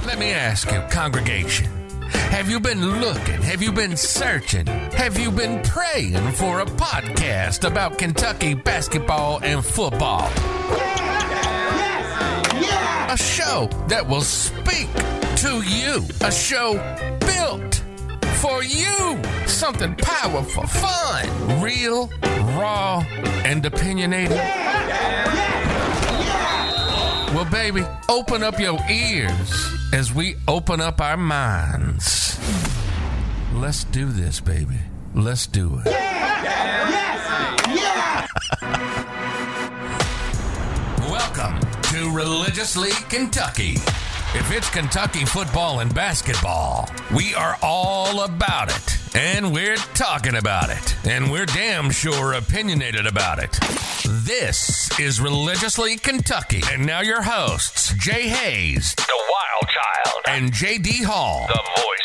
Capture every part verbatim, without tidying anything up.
Let me ask you, congregation, have you been looking? Have you been searching? Have you been praying for a podcast about Kentucky basketball and football? A show that will speak to you. A show built for you. Something powerful, fun, real, raw, and opinionated. Well, baby, open up your ears as we open up our minds. Let's do this, baby. Let's do it. Welcome to Religiously Kentucky. If it's Kentucky football and basketball, we are all about it. And we're talking about it. And we're damn sure opinionated about it. This is Religiously Kentucky. And now your hosts, Jay Hayes, the Wild Child, and J D Hall, the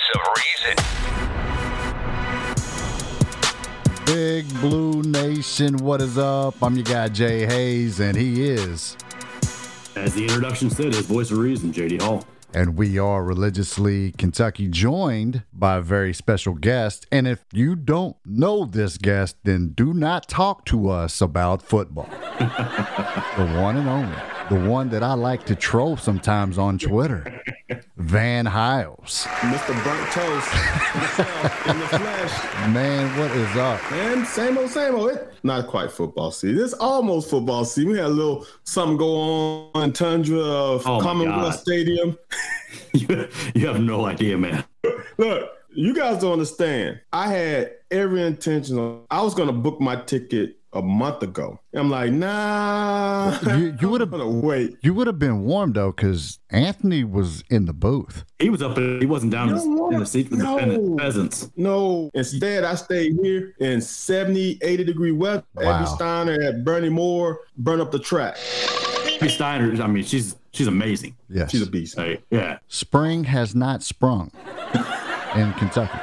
voice of reason. Big Blue Nation, what is up? I'm your guy, Jay Hayes, and he is... As the introduction said, his voice of reason, J D Hall. And we are Religiously Kentucky, joined by a very special guest. And if you don't know this guest, then do not talk to us about football. The one and only. The one that I like to troll sometimes on Twitter. Van Hiles. Mister Burnt Toast himself in the flesh. Man, what is up? Man, same old, same old. It, not quite football season. It's almost football season. We had a little something go on in Tundra of Oh Commonwealth Stadium. you, you have no idea, man. Look, you guys don't understand. I had every intention of, I was going to book my ticket a month ago. I'm like, nah. You, you would have wait. You would have been warm though, because Anthony was in the booth. He was up. He wasn't down in the, in the seat with no, the peasants. No. Instead, I stayed here in seventy, eighty degree weather. Wow. Abby Steiner at Bernie Moore burn up the track. Abby Steiner. I mean, she's she's amazing. Yes, she's a beast. Hey, yeah. Spring has not sprung in Kentucky.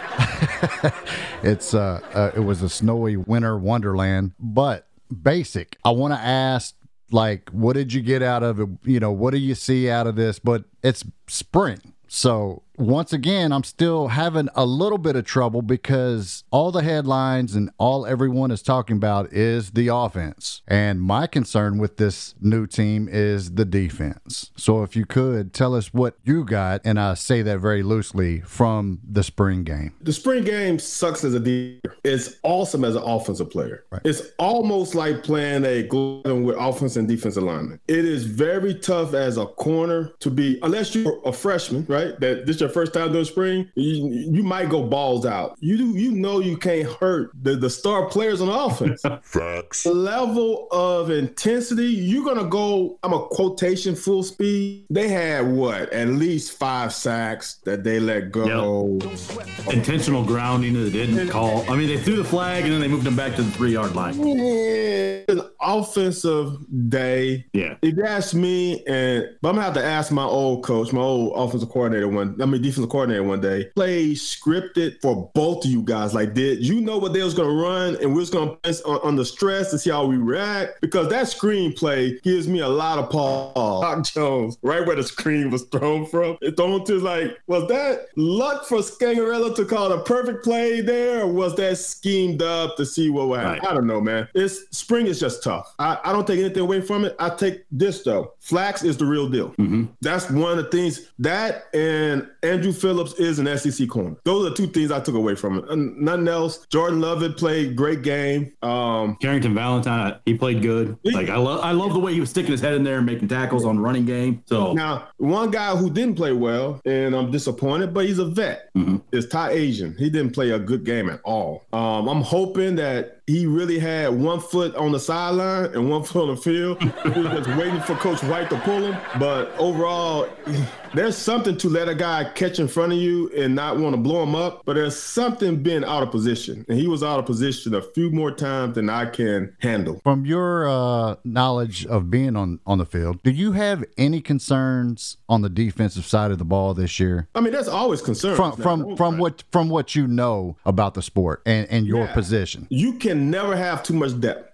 It's uh, uh, it was a snowy winter wonderland, but basic. I want to ask, like, what did you get out of it? You know, what do you see out of this? But it's spring. So once again, I'm still having a little bit of trouble because all the headlines and all everyone is talking about is the offense. And my concern with this new team is the defense. So if you could tell us what you got, and I say that very loosely, from the spring game. The spring game sucks as a defender. It's awesome as an offensive player. Right. It's almost like playing a glove with offense and defensive lineman. It is very tough as a corner to be, unless you're a freshman, right? That this is your first time doing spring, you, you might go balls out. You do, you know you can't hurt the, the star players on offense. Facts. The level of intensity, you're going to go, I'm a quotation full speed. They had what? At least five sacks that they let go. Yep. Intentional grounding that they didn't call. I mean, they threw the flag and then they moved them back to the three-yard line. Yeah, an offensive day. Yeah. If you ask me, and but I'm gonna have to ask my old coach, my old offensive coordinator one, I mean defensive coordinator one day, play scripted for both of you guys. Like, did you know what they was gonna run, and we was gonna play on, under stress to see how we react? Because that screenplay gives me a lot of pause. Doc Jones, right where the screen was thrown from, it thrown to, like, was that luck for Scangarello to call the perfect play there, or was that schemed up to see what would happen? Right. I don't know, man. It's spring is just tough. I, I don't take anything away from it. I take this though. Flax is the real deal. Mm-hmm. That's one of the things. That and Andrew Phillips is an S E C corner. Those are two things I took away from it. And nothing else. Jordan Lovett played great game. Um, Carrington Valentine, he played good. Like I love, I love the way he was sticking his head in there and making tackles on running game. So now, one guy who didn't play well, and I'm disappointed, but he's a vet, mm-hmm. is Ty Asian. He didn't play a good game at all. Um, I'm hoping that he really had one foot on the sideline and one foot on the field. He was just waiting for Coach White to pull him. But overall, there's something to let a guy catch in front of you and not want to blow him up. But there's something being out of position. And he was out of position a few more times than I can handle. From your uh, knowledge of being on, on the field, do you have any concerns on the defensive side of the ball this year? I mean, there's always concerns. From now. from from Right. what from what you know about the sport and, and your Yeah. position. You can never have too much depth.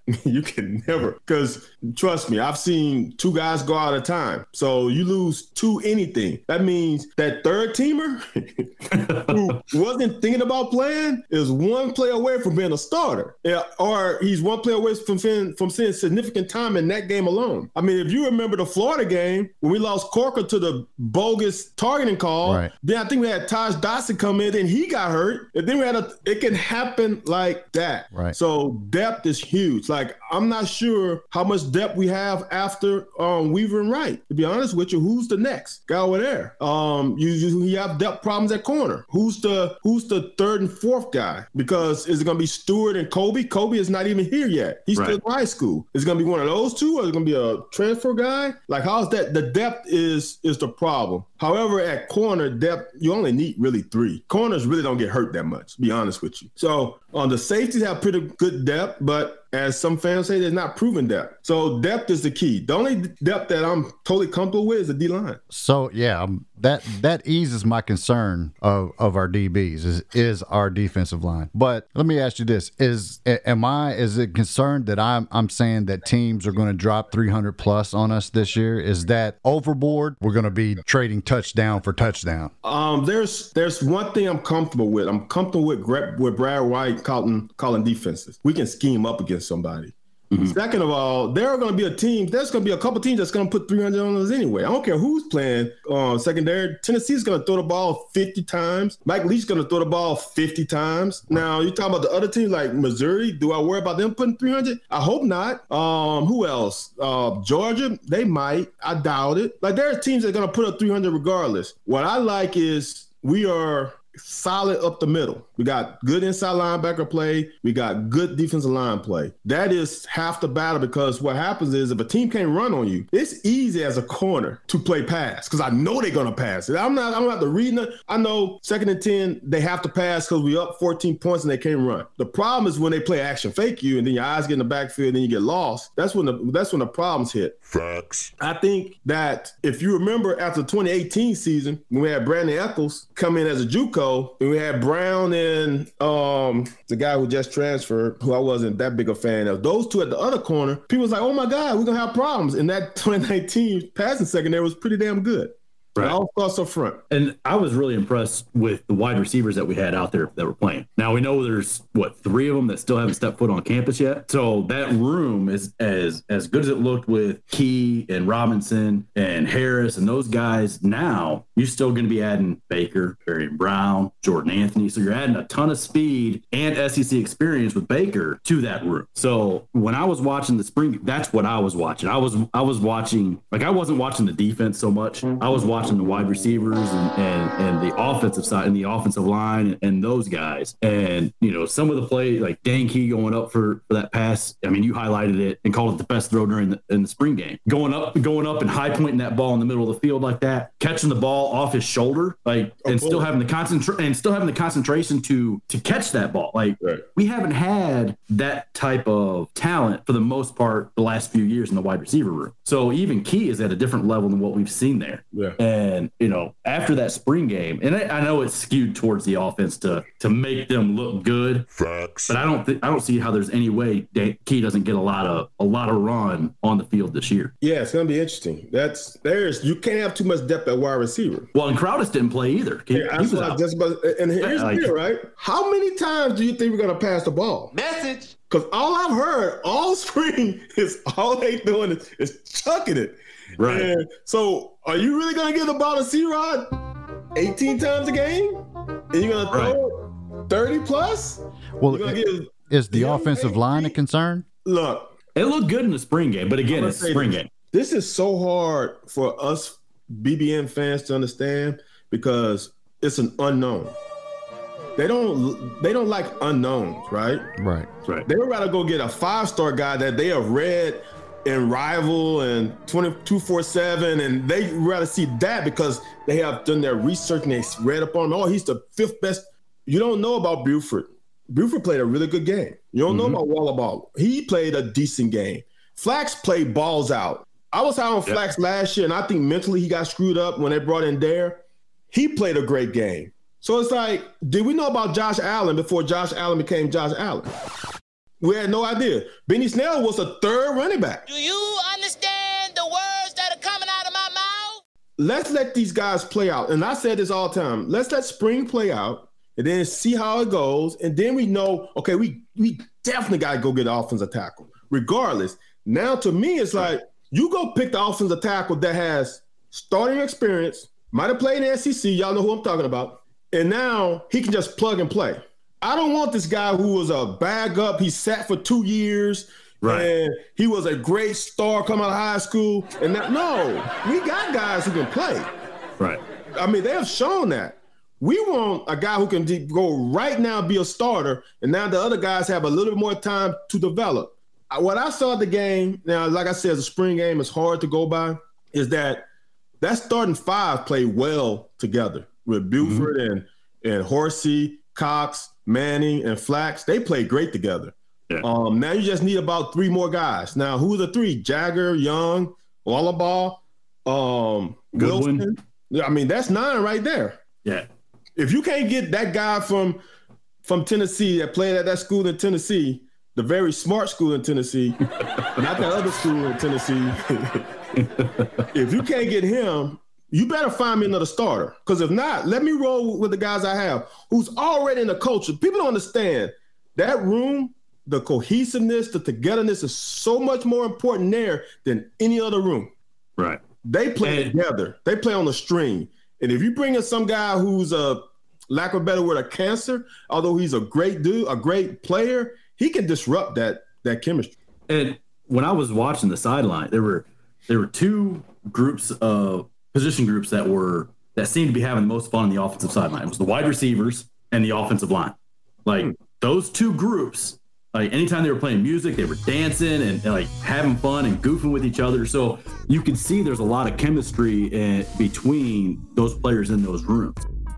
You can never, because trust me, I've seen two guys go out of time. So you lose two anything. That means that third teamer who wasn't thinking about playing is one play away from being a starter. Yeah, or he's one play away from seeing, from seeing significant time in that game alone. I mean, if you remember the Florida game, when we lost Corker to the bogus targeting call, right. then I think we had Taj Dotson come in and he got hurt. And then we had a, it can happen like that. Right. So depth is huge. Like, I'm not sure how much depth we have after um, Weaver and Wright. To be honest with you, who's the next guy over there? Um, you, you, you have depth problems at corner. Who's the who's the third and fourth guy? Because is it going to be Stewart and Kobe? Kobe is not even here yet. He's right. still in high school. Is it going to be one of those two, or is it going to be a transfer guy? Like, how's that? The depth is is the problem. However, at corner depth, you only need really three. Corners really don't get hurt that much, to be honest with you. So on the safeties have pretty good depth, but as some fans say, they're not proven depth. So depth is the key. The only depth that I'm totally comfortable with is the D-line. So, yeah, um, that that eases my concern of, of our D Bs, is, is our defensive line. But let me ask you this. Is am I, is it concerned that I'm, I'm saying that teams are going to drop three hundred plus on us this year? Is that overboard? We're going to be trading touchdown for touchdown. Um, there's there's one thing I'm comfortable with. I'm comfortable with with Brad White calling, calling defenses. We can scheme up against somebody. Mm-hmm. Second of all, there are going to be a team. There's going to be a couple teams that's going to put three hundred on us anyway. I don't care who's playing uh, secondary. Tennessee's going to throw the ball fifty times. Mike Leach's going to throw the ball fifty times. Now, you're talking about the other teams like Missouri. Do I worry about them putting three hundred? I hope not. Um, who else? Uh, Georgia, they might. I doubt it. Like, there are teams that are going to put up three hundred regardless. What I like is we are solid up the middle. We got good inside linebacker play. We got good defensive line play. That is half the battle, because what happens is if a team can't run on you, it's easy as a corner to play pass, because I know they're going to pass. I'm not, I don't have to read it. I know second and ten, they have to pass because we up fourteen points and they can't run. The problem is when they play action fake you and then your eyes get in the backfield and then you get lost. That's when the, that's when the problems hit. Facts. I think that if you remember after the twenty eighteen season, when we had Brandon Eccles come in as a JUCO, and we had Brown and um, the guy who just transferred, who I wasn't that big a fan of. Those two at the other corner, people was like, oh my God, we're going to have problems. And that twenty nineteen passing secondary was pretty damn good. Right. All thoughts up front. And I was really impressed with the wide receivers that we had out there that were playing. Now, we know there's, what, three of them that still haven't stepped foot on campus yet. So that room is as as good as it looked with Key and Robinson and Harris and those guys. Now, you're still going to be adding Baker, Barry Brown, Jordan Anthony. So you're adding a ton of speed and S E C experience with Baker to that room. So when I was watching the spring, that's what I was watching. I was I was watching, like I wasn't watching the defense so much. I was watching the wide receivers and, and, and the offensive side and the offensive line and, and those guys. And, you know, some of the play, like Dan Key going up for, for that pass. I mean, you highlighted it and called it the best throw during the, in the spring game. Going up, going up and high pointing that ball in the middle of the field like that, catching the ball off his shoulder, like, oh, and cool. still having the concentra- and still having the concentration to to catch that ball. Like, right. We haven't had that type of talent for the most part the last few years in the wide receiver room. So even Key is at a different level than what we've seen there. Yeah. And, you know, after that spring game, and I, I know it's skewed towards the offense to to make them look good. Facts. But I don't think I don't see how there's any way Key doesn't get a lot of a lot of run on the field this year. Yeah, it's gonna be interesting. That's there's you can't have too much depth at wide receiver. Well, and Crowdus didn't play either. He, yeah, that's what I just about, and here's like, the deal, right? How many times do you think we're gonna pass the ball? Message. Because all I've heard all spring is all they doing is, is chucking it. Right. And so are you really going to give the ball to C-Rod eighteen times a game? And you're going to throw right. thirty plus? Well, it, give, is the offensive eighteen? Line a concern? Look. It looked good in the spring game, but again, it's spring this. game. This is so hard for us B B N fans to understand because it's an unknown. They don't they don't like unknowns, right? Right. Right. They would rather go get a five-star guy that they have read in Rival and twenty-two forty-seven, and they rather see that because they have done their research and they read up on, oh, he's the fifth best. You don't know about Buford. Buford played a really good game. You don't mm-hmm. know about Wallaball. He played a decent game. Flax played balls out. I was high on yep. Flax last year, and I think mentally he got screwed up when they brought in Dare. He played a great game. So it's like, did we know about Josh Allen before Josh Allen became Josh Allen? We had no idea. Benny Snell was a third running back. Do you understand the words that are coming out of my mouth? Let's let these guys play out. And I said this all the time. Let's let spring play out and then see how it goes. And then we know, okay, we, we definitely got to go get an offensive tackle. Regardless. Now, to me, it's like you go pick the offensive tackle that has starting experience, might have played in the S E C. Y'all know who I'm talking about. And now he can just plug and play. I don't want this guy who was a bag up. He sat for two years. Right. And he was a great star coming out of high school. And that, no, we got guys who can play. Right. I mean, they have shown that. We want a guy who can de- go right now be a starter, and now the other guys have a little bit more time to develop. What I saw at the game, now, like I said, the spring game is hard to go by, is that that starting five played well together with Buford mm-hmm. and, and Horsey, Cox, Manning, and Flax. They played great together. Yeah. Um, now you just need about three more guys. Now, who are the three? Jagger, Young, Wallabaugh, um, Wilson. I mean, that's nine right there. Yeah. If you can't get that guy from from Tennessee that played at that school in Tennessee, the very smart school in Tennessee, not that other school in Tennessee, if you can't get him, you better find me another starter. Because if not, let me roll with the guys I have who's already in the culture. People don't understand that room, the cohesiveness, the togetherness is so much more important there than any other room. Right. They play and, together. They play on the string. And if you bring in some guy who's a, lack of a better word, a cancer, although he's a great dude, a great player, he can disrupt that that chemistry. And when I was watching the sideline, there were there were two groups of position groups that were that seemed to be having the most fun on the offensive sideline. It was the wide receivers and the offensive line. Like hmm. those two groups, like anytime they were playing music, they were dancing and, and like having fun and goofing with each other. So you can see there's a lot of chemistry in, between those players in those rooms.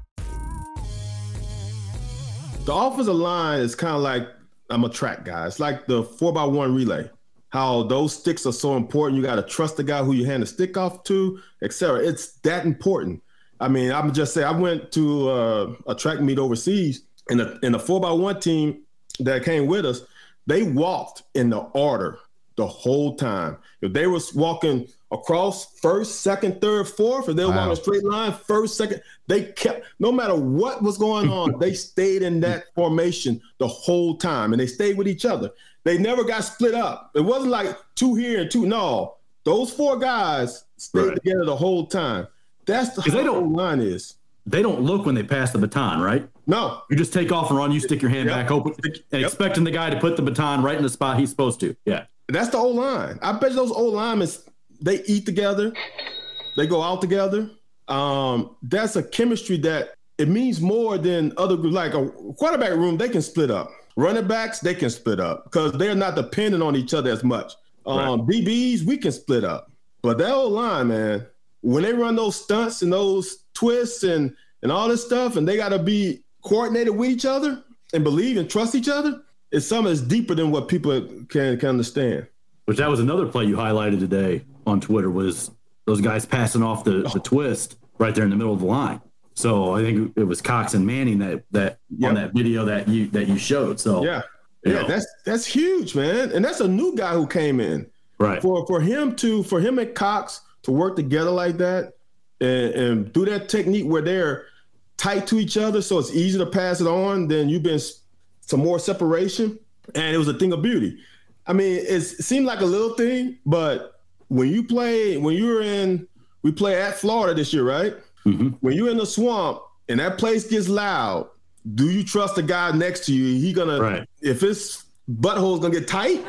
The offensive line is kind of like, I'm a track guy. It's like the four by one relay. How those sticks are so important. You got to trust the guy who you hand the stick off to, et cetera. It's that important. I mean, I'm just saying, I went to uh, a track meet overseas, and the, and the four by one team that came with us, they walked in the order the whole time. If they was walking across first, second, third, fourth, if they were wow. walking a straight line, first, second, they kept, no matter what was going on, they stayed in that formation the whole time, and they stayed with each other. They never got split up. It wasn't like two here and two. No, those four guys stayed right. together the whole time. That's the they don't, line is. They don't look when they pass the baton, right? No. You just take off and run. You stick your hand yep. back open and yep. expecting the guy to put the baton right in the spot he's supposed to. Yeah. That's the O-line. I bet those O-linemen, they eat together. They go out together. Um, that's a chemistry that it means more than other groups. Like a quarterback room, they can split up. Running backs, they can split up because they're not dependent on each other as much. Um, right. D Bs, we can split up. But that O-line, man, when they run those stunts and those twists and, and all this stuff, and they got to be coordinated with each other and believe and trust each other, it's something that's deeper than what people can, can understand. Which that was another play you highlighted today on Twitter was those guys passing off the, the twist right there in the middle of the line. So I think it was Cox and Manning that that yep. on that video that you that you showed. So yeah, yeah, know. that's that's huge, man, and that's a new guy who came in. Right. For for him to for him and Cox to work together like that and, and do that technique where they're tight to each other, so it's easy to pass it on. Then you've been some more separation, and it was a thing of beauty. I mean, it's, it seemed like a little thing, but when you play, when you were in, we play at Florida this year, right? Mm-hmm. When you're in the swamp and that place gets loud, do you trust the guy next to you? He gonna, right. if his butthole's gonna get tight,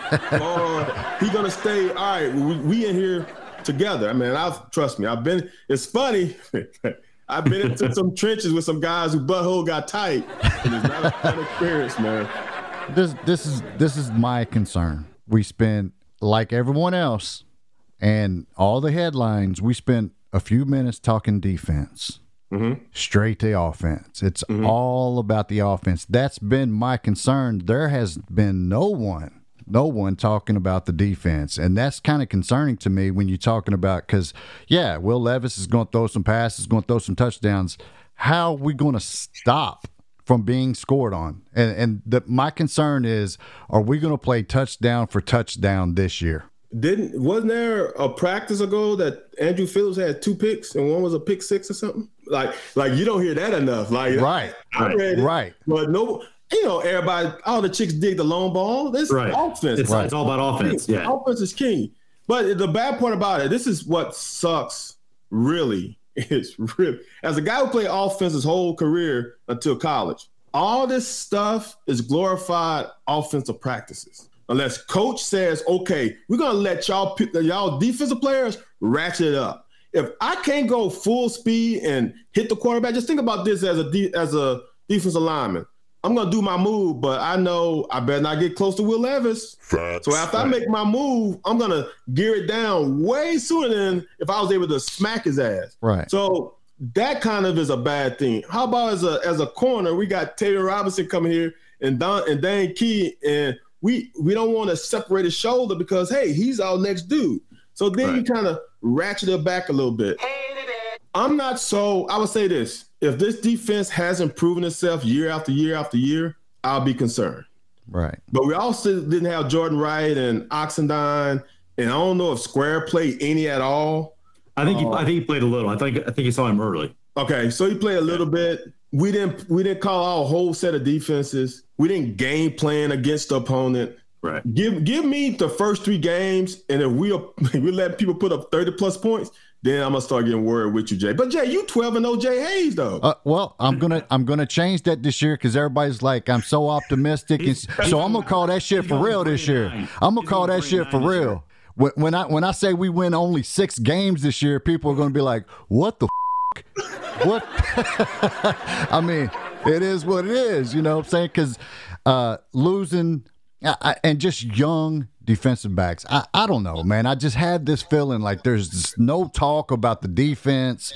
or he gonna stay? All right, we, we in here together. I mean, I've trust me. I've been. It's funny. I've been into some trenches with some guys who butthole got tight, and it's not a fun experience, man. This this is this is my concern. We spent, like everyone else, and all the headlines. We spent a few minutes talking defense, mm-hmm. straight to offense. It's mm-hmm. all about the offense. That's been my concern. There has been no one, no one talking about the defense, and that's kind of concerning to me when you're talking about, because yeah, Will Levis is going to throw some passes, going to throw some touchdowns. How are we going to stop from being scored on. And and the, my concern is, are we going to play touchdown for touchdown this year? Didn't wasn't there a practice ago that Andrew Phillips had two picks and one was a pick six or something? Like like you don't hear that enough. Like right, I read it, right. But no, you know, everybody, all the chicks dig the long ball. This right. offense. It's, right. it's all about offense. Yeah, offense is king. But the bad part about it, this is what sucks. Really, is really as a guy who played offense his whole career until college. All this stuff is glorified offensive practices. Unless coach says, okay, we're going to let y'all y'all defensive players ratchet it up. If I can't go full speed and hit the quarterback, just think about this as a de- as a defensive lineman. I'm going to do my move, but I know I better not get close to Will Levis. Facts. So after I make my move, I'm going to gear it down way sooner than if I was able to smack his ass. Right. So that kind of is a bad thing. How about as a as a corner, we got Taylor Robinson coming here and Don and Dan Key, and we we don't want to separate his shoulder because, hey, he's our next dude. So then right. you kind of ratchet it back a little bit. I'm not so, I would say this. If this defense hasn't proven itself year after year after year, I'll be concerned. Right. But we also didn't have Jordan Wright and Oxendine, and I don't know if Square played any at all. I think he, uh, I think he played a little. I think I think you saw him early. Okay, so he played a little bit. We didn't we didn't call out a whole set of defenses. We didn't game plan against the opponent. Right. Give give me the first three games, and if we we let people put up thirty plus points, then I'm gonna start getting worried with you, Jay. But Jay, you twelve and oh Jay Hayes though. Uh, well, I'm gonna I'm gonna change that this year because everybody's like I'm so optimistic, and so I'm gonna call that shit for real this year. I'm gonna call that shit for real. When, when I when I say we win only six games this year, people are gonna be like, "What the f-? What?" I mean, it is what it is. You know what I'm saying? Because uh, losing. I, and just young defensive backs. I, I don't know, man. I just had this feeling like there's just no talk about the defense.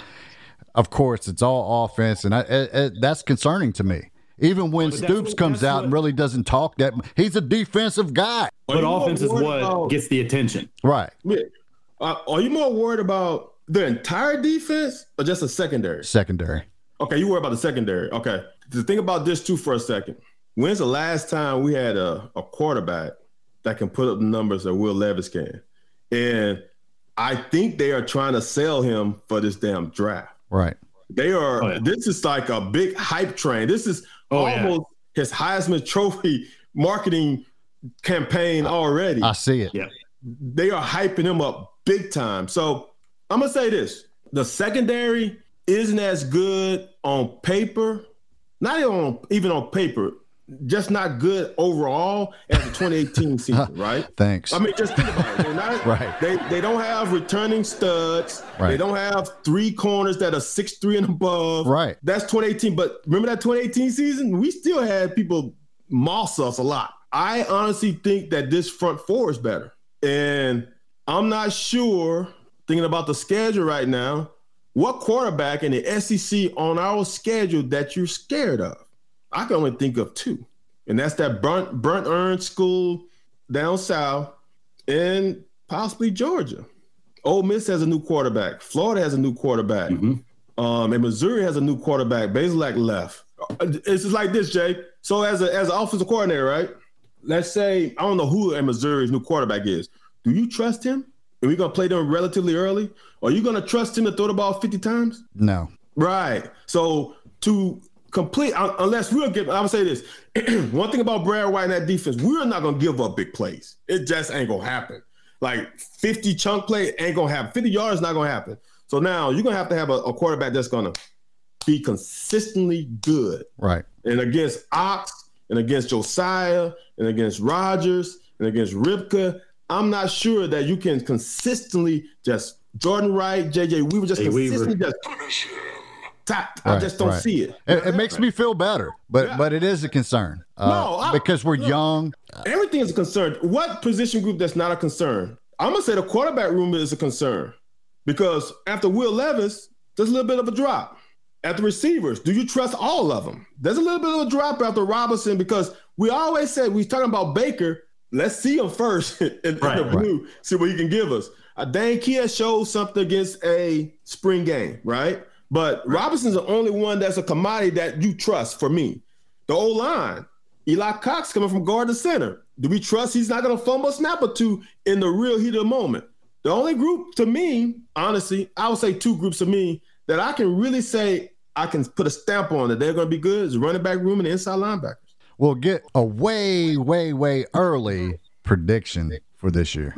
Of course, it's all offense, and I, it, it, that's concerning to me. Even when but Stoops what, comes out what, and really doesn't talk, that he's a defensive guy. But offense is what about, gets the attention. Right. Uh, are you more worried about the entire defense or just the secondary? Secondary. Okay, you worry about the secondary. Okay. To think about this, too, for a second. When's the last time we had a, a quarterback that can put up the numbers that Will Levis can? And I think they are trying to sell him for this damn draft. Right. They are. Oh, yeah. This is like a big hype train. This is oh, almost yeah. his Heisman Trophy marketing campaign already. I see it. Yeah. They are hyping him up big time. So I'm going to say this. The secondary isn't as good on paper, not even on, even on paper, just not good overall as the twenty eighteen season, right? Thanks. I mean, just think about it. They're not, right. They they don't have returning studs. Right. They don't have three corners that are six three and above. Right. That's twenty eighteen. But remember that twenty eighteen season? We still had people moss us a lot. I honestly think that this front four is better. And I'm not sure, thinking about the schedule right now, what quarterback in the S E C on our schedule that you're scared of? I can only think of two, and that's that Burnt Burnt Earn School down south and possibly Georgia. Ole Miss has a new quarterback. Florida has a new quarterback. Mm-hmm. Um, and Missouri has a new quarterback. Bazelak left. It's just like this, Jay. So as a as an offensive coordinator, right? Let's say, I don't know who in Missouri's new quarterback is. Do you trust him? Are we going to play them relatively early? Are you going to trust him to throw the ball fifty times? No. Right. So to complete, unless we'll get, I would say this. One thing about Brad White and that defense, we're not going to give up big plays. It just ain't going to happen. Like fifty chunk play ain't going to happen. fifty yards not going to happen. So now you're going to have to have a, a quarterback that's going to be consistently good. Right. And against Ox and against Josiah and against Rodgers and against Ripka, I'm not sure that you can consistently just Jordan Wright, J J Weaver, just hey, consistently Weaver. just tap. I right, just don't right. see it. It, it makes me feel better, but yeah. but it is a concern. Uh, no, I, because we're no, young. Everything is a concern. What position group that's not a concern? I'm gonna say the quarterback room is a concern because after Will Levis, there's a little bit of a drop. At the receivers, do you trust all of them? There's a little bit of a drop after Robinson because we always said we talking about Baker. Let's see him first in, in right, the blue, right. see what he can give us. Uh, Dan Kia showed something against a spring game, right? But right. Robinson's the only one that's a commodity that you trust for me. the O-line. Eli Cox coming from guard to center. Do we trust he's not going to fumble a snap or two in the real heat of the moment? The only group to me, honestly, I would say two groups to me that I can really say I can put a stamp on that they're going to be good is running back room and the inside linebackers. We'll get a way, way, way early prediction for this year.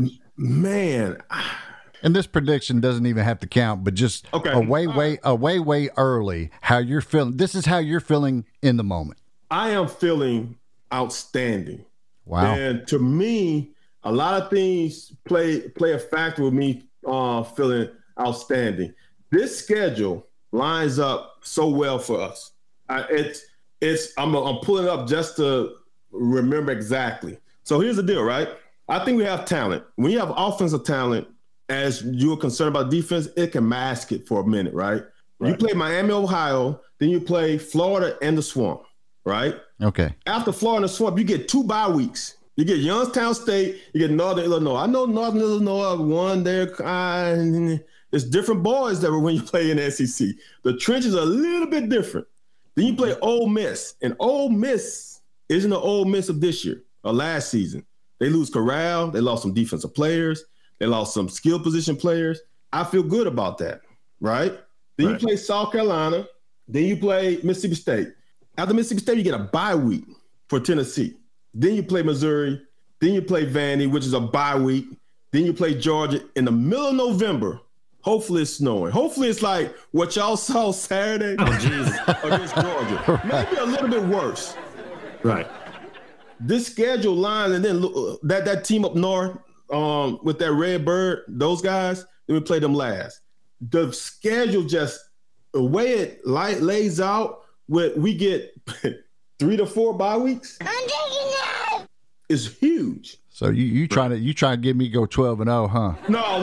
Man. And this prediction doesn't even have to count, but just okay. a way, way, a way, way early how you're feeling. This is how you're feeling in the moment. I am feeling outstanding. Wow. And to me, a lot of things play play a factor with me uh, feeling outstanding. This schedule lines up so well for us. I, it's it's I'm I'm pulling it up just to remember exactly. So here's the deal, right? I think we have talent. When you have offensive talent, as you're concerned about defense, it can mask it for a minute, right? right? You play Miami, Ohio, then you play Florida and the Swamp, right? Okay. After Florida and the Swamp, you get two bye weeks. You get Youngstown State, you get Northern Illinois. I know Northern Illinois won their kind. It's different boys that were when you play in the S E C. The trenches are a little bit different. Then you play Ole Miss, and Ole Miss isn't the Ole Miss of this year or last season. They lose Corral. They lost some defensive players. They lost some skill position players. I feel good about that, right? Then right. you play South Carolina. Then you play Mississippi State. After Mississippi State, you get a bye week for Tennessee. Then you play Missouri. Then you play Vandy, which is a bye week. Then you play Georgia in the middle of November. Hopefully it's snowing. Hopefully it's like what y'all saw Saturday oh, Jesus. against Georgia. Maybe a little bit worse. Right. This schedule line, and then look, that, that team up north um, with that Red Bird, those guys, then we play them last. The schedule just, the way it light, lays out, with we get three to four bye weeks. I'm taking that. Is huge. So you you trying to you trying to get me to go twelve and oh, huh? No, no,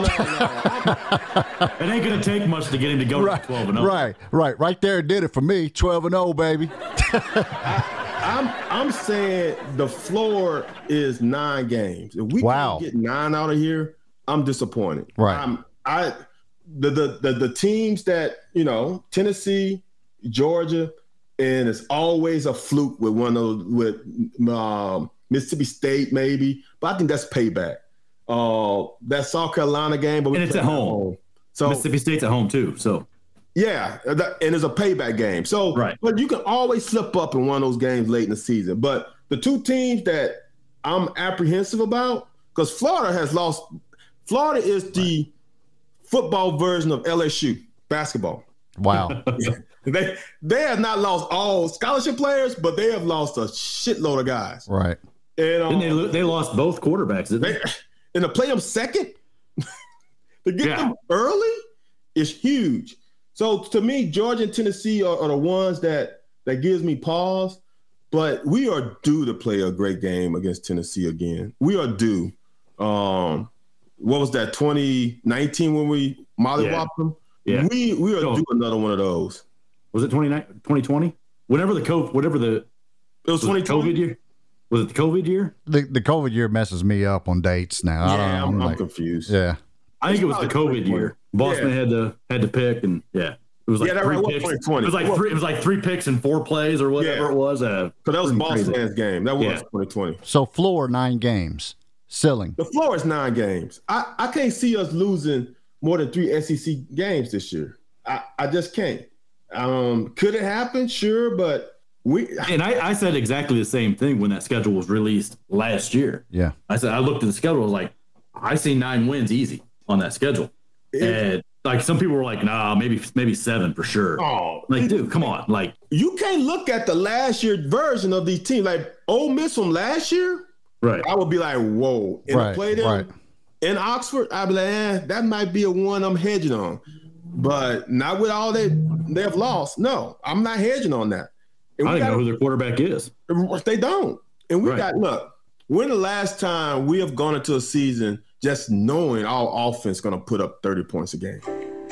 no. It ain't gonna take much to get him to go right, to twelve and oh. Right, right, right there did it for me. Twelve and oh, baby. I, I'm I'm saying the floor is nine games. If we wow. can get nine out of here, I'm disappointed. Right. I'm, I the, the the the teams that you know Tennessee, Georgia, and it's always a fluke with one of with um, Mississippi State maybe, but I think that's payback. Uh, that South Carolina game, but we and it's at home. home. So Mississippi State's at home too. So yeah, that, and it's a payback game. So right. but you can always slip up in one of those games late in the season. But the two teams that I'm apprehensive about, because Florida has lost. Florida is the right. football version of L S U basketball. Wow. They they have not lost all scholarship players, but they have lost a shitload of guys. Right. And um, they they lost both quarterbacks, didn't they? they? And to play them second, to get yeah. them early is huge. So to me, Georgia and Tennessee are, are the ones that that gives me pause. But we are due to play a great game against Tennessee again. We are due. Um, what was that, twenty nineteen when we mollywopped them? Yeah. We we are so, due another one of those. Was it twenty twenty? Whenever the COVID, whatever the it was, was twenty twenty COVID year. Was it the COVID year? The the COVID year messes me up on dates now. Yeah, I don't know. I'm, I'm, I'm like, confused. Yeah. I think it was the COVID year. Boston yeah. had to had to pick, and yeah, it was like yeah, three right. picks. twenty twenty. It was like three. It was like three picks and four plays or whatever yeah. it was. Uh, so that was Boston's crazy. game. That was yeah. twenty twenty. So floor nine games. Ceiling. The floor is nine games. I, I can't see us losing more than three S E C games this year. I, I just can't. Um, could it happen? Sure, but we. And I, I said exactly the same thing when that schedule was released last year. Yeah. I said I looked at the schedule. I was like, I see nine wins easy on that schedule. It, and like some people were like, nah, maybe maybe seven for sure. Oh, like, dude, come on. Like, you can't look at the last year version of these teams. Like Ole Miss from last year, right? I would be like, whoa. And right, to play them right. in Oxford, I'd be like, eh, that might be a one I'm hedging on. But not with all they they've lost. No, I'm not hedging on that. And I don't got, know who their quarterback is. They don't. And we right. got, look, when the last time we have gone into a season just knowing our offense going to put up thirty points a game?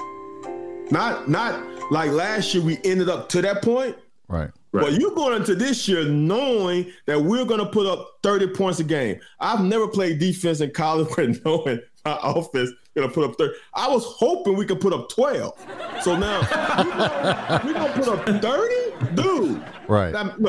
Not not like last year we ended up to that point. Right. But right. you're going into this year knowing that we're going to put up thirty points a game. I've never played defense in college with knowing my offense going to put up thirty. I was hoping we could put up twelve. So now we're going to put up thirty? Dude. Right. Now, look,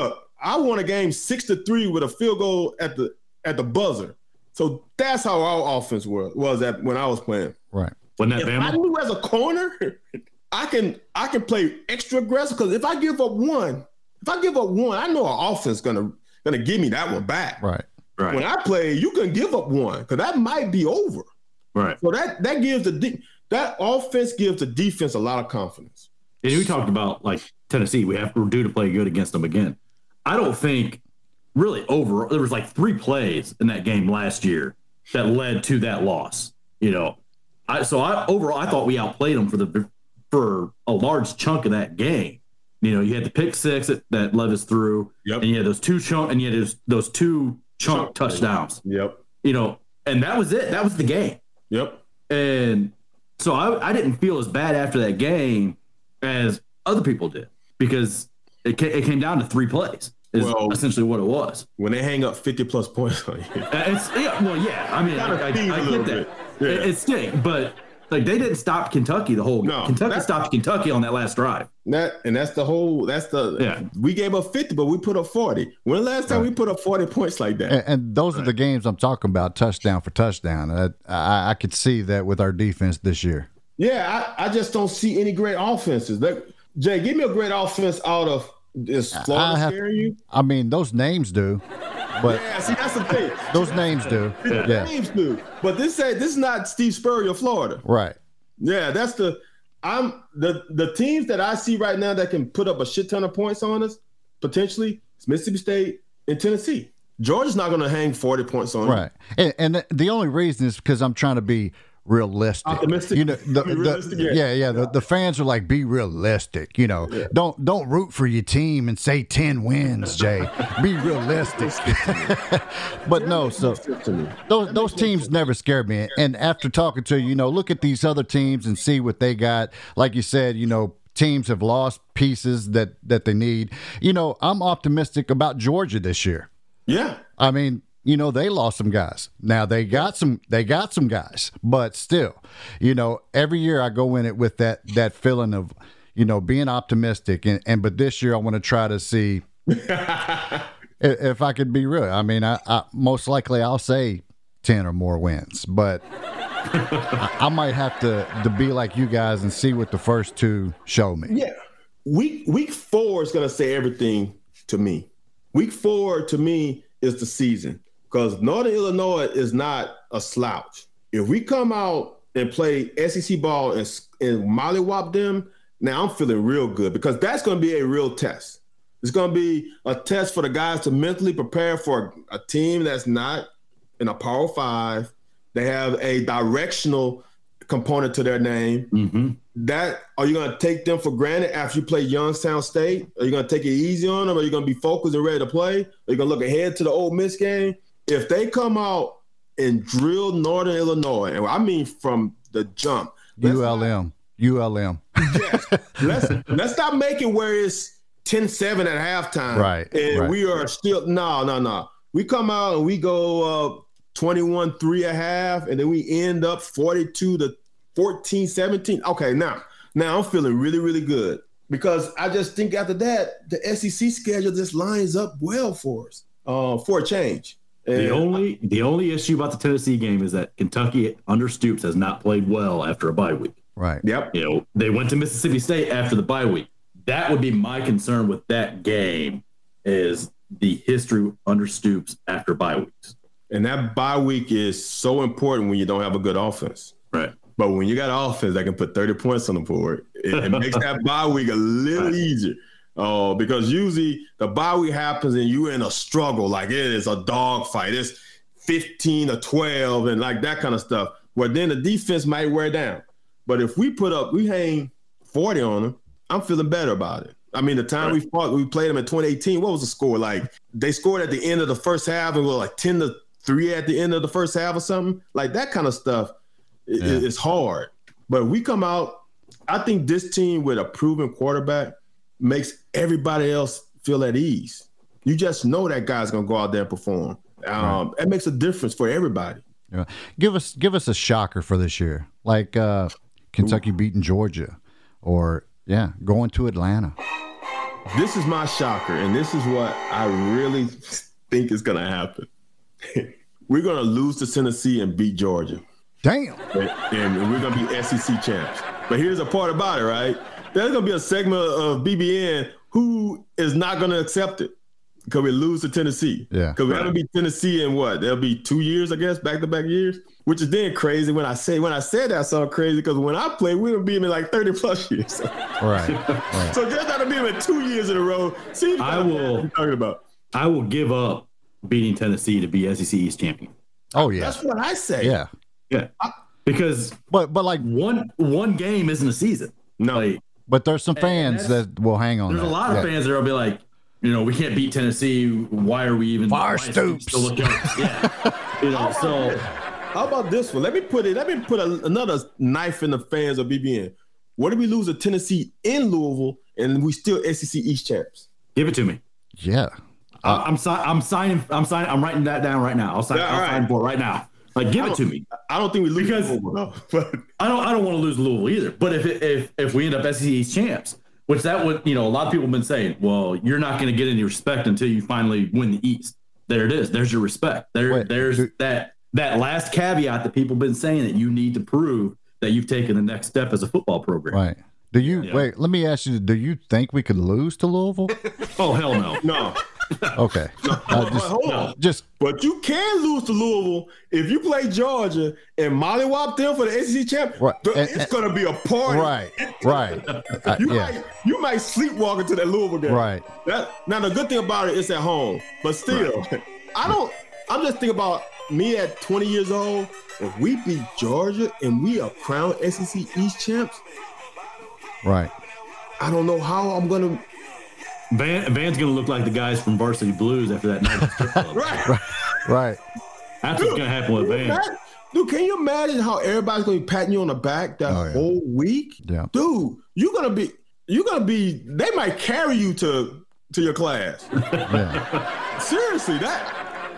I won a game six to three with a field goal at the at the buzzer. So that's how our offense was was at when I was playing. Right. Wasn't that If Bama? I knew as a corner, I can I can play extra aggressive because if I give up one, if I give up one, I know our offense gonna gonna give me that one back. Right. Right. When I play, you can give up one because that might be over. Right. So that that gives the de- that offense gives the defense a lot of confidence. And we talked about like Tennessee. We have to do to play good against them again. I don't think really over. There was like three plays in that game last year that led to that loss. You know, I so I overall I thought we outplayed them for the for a large chunk of that game. You know, you had the pick six that, that led us through, Yep. and you had those two chunk and you had those, those two chunk, Chunk. touchdowns. Yep. You know, and that was it. That was the game. Yep. And so I, I didn't feel as bad after that game as other people did because it, ca- it came down to three plays is Well- essentially what it was. When they hang up fifty plus points on you. Uh, It's, yeah, well, yeah. I mean, I, Kinda I, stings a I little get that. bit. Yeah. It, it stink, but like they didn't stop Kentucky the whole game. No, Kentucky that- stopped Kentucky on that last drive. That and that's the whole. That's the. Yeah. We gave up fifty, but we put up forty. When the last time we put up forty points like that? And, and those are the games I'm talking about, touchdown for touchdown. I, I, I could see that with our defense this year. Yeah, I, I just don't see any great offenses. Like, Jay, give me a great offense out of is Florida I have- scaring you? I mean, those names do, but Yeah, see, that's the thing. those names do. The Yeah, names do, but this say this is not Steve Spurrier, Florida. right. Yeah, that's the. I'm the the teams that I see right now that can put up a shit ton of points on us potentially. It's Mississippi State and Tennessee. Georgia's not going to hang forty points on you. Right. And, and the only reason is because I'm trying to be realistic. Optimistic? You know, the, Be the- realistic, yeah, yeah. yeah. The, the fans are like, be realistic. You know, don't don't root for your team and say ten wins, Jay. Be realistic. But no, so To me. those those teams never scared me. And after talking to you, you know, look at these other teams and see what they got. Like you said, you know, teams have lost pieces that that they need. You know, I'm optimistic about Georgia this year. Yeah. I mean, you know, they lost some guys. Now they got some they got some guys, but still, you know, every year I go in it with that that feeling of, you know, being optimistic and, and but this year I want to try to see if, if I could be real. I mean, I, I most likely I'll say ten or more wins, but I, I might have to to be like you guys and see what the first two show me. Yeah. Week week four is gonna say everything to me. Week four to me is the season because Northern Illinois is not a slouch. If we come out and play S E C ball and, and mollywop them, now I'm feeling real good because that's going to be a real test. It's going to be a test for the guys to mentally prepare for a, a team that's not in a Power Five. They have a directional component to their name. Mm-hmm. That are you going to take them for granted after you play Youngstown State? Are you going to take it easy on them? Are you going to be focused and ready to play? Are you going to look ahead to the Ole Miss game? If they come out and drill Northern Illinois, and I mean from the jump, let's U L M. U L M. yes, let's let's not make it where it's ten seven at halftime. Right, And right. we are still no, no, no. We come out and we go uh twenty-one three a half, and then we end up forty-two to fourteen seventeen. Okay, now now I'm feeling really, really good because I just think after that, the S E C schedule just lines up well for us uh, for a change. The And- only the only issue about the Tennessee game is that Kentucky under Stoops has not played well after a bye week. Right. Yep. You know, they went to Mississippi State after the bye week. That would be my concern with that game is the history under Stoops after bye weeks. And that bye week is so important when you don't have a good offense. Right. But when you got an offense that can put thirty points on the board, it, it makes that bye week a little Right. easier. Uh, because usually the bye week happens and you're in a struggle, like it is a dog fight. It's fifteen or twelve and like that kind of stuff, where then the defense might wear down. But if we put up, we hang forty on them, I'm feeling better about it. I mean, the time Right. we fought, we played them in twenty eighteen. What was the score? Like they scored at the end of the first half and we were like ten to three at the end of the first half or something. Like that kind of stuff i- Yeah. is hard. But we come out, I think this team with a proven quarterback makes everybody else feel at ease. You just know that guy's gonna go out there and perform. Um, It makes a difference for everybody. Yeah. Give us give us a shocker for this year, like uh, Kentucky beating Georgia, or yeah, going to Atlanta. This is my shocker, and this is what I really think is going to happen. We're going to lose to Tennessee and beat Georgia. Damn. And, and we're going to be S E C champs. But here's the part about it, right? There's going to be a segment of B B N who is not going to accept it because we lose to Tennessee. Yeah. Because we haven't beat Tennessee in what? There'll be two years, I guess, back-to-back years, which is then crazy. When I say when I said that, I sound crazy because when I played, we would beat them in like thirty-plus years. Right. right. So just not to beat them in two years in a row. See, I will. What I'm talking about. I will give up beating Tennessee to be S E C East champion. Oh, yeah. That's what I say. Yeah. Yeah. Because But, but like, one one game isn't a season. No. Like, but there's some fans that's- that will hang on. there's that. a lot of yeah. fans that will be like, you know, we can't beat Tennessee. Why are we even? Fire why is Stoops. Stoops still looking at us? Yeah. You know, so How about this one? Let me put it. Let me put a, another knife in the fans of B B N. What if we lose to Tennessee in Louisville and we still S E C East champs? give it to me. Yeah. I, I'm si- I'm signing. I'm signing. I'm writing that down right now. I'll sign. Yeah, I'll all right. sign for it right now. Like, give I it to don't- me. I don't think we lose Because- to Louisville, no, but I don't. I don't want to lose Louisville either. But if it, if if we end up S E C East champs, which that would, you know, a lot of people have been saying, well, you're not going to get any respect until you finally win the East. There it is. There's your respect. There, Wait, there's do- that that last caveat that people have been saying that you need to prove that you've taken the next step as a football program. Right. Do you Yeah. wait? Let me ask you. Do you think we could lose to Louisville? Oh hell no. no. Okay. I But just, hold on. just But you can lose to Louisville if you play Georgia and mollywop them for the S E C champ. Right. the- And- it's going to be a party. right, right. Uh, You yeah, might you might sleepwalk into that Louisville game. right. That, now the good thing about it is at home, but still, I don't. I'm just thinking about me at twenty years old. If we beat Georgia and we are crowned S E C East champs, Right. I don't know how I'm gonna. Van, Van's going to look like the guys from Varsity Blues after that night. at the strip club. Right. Right. That's what's going to happen with Van. Imagine- Dude, can you imagine how everybody's gonna be patting you on the back that Oh, yeah. whole week? Yeah. Dude, you're gonna be. You're gonna be. They might carry you to to your class. Yeah. Seriously, that.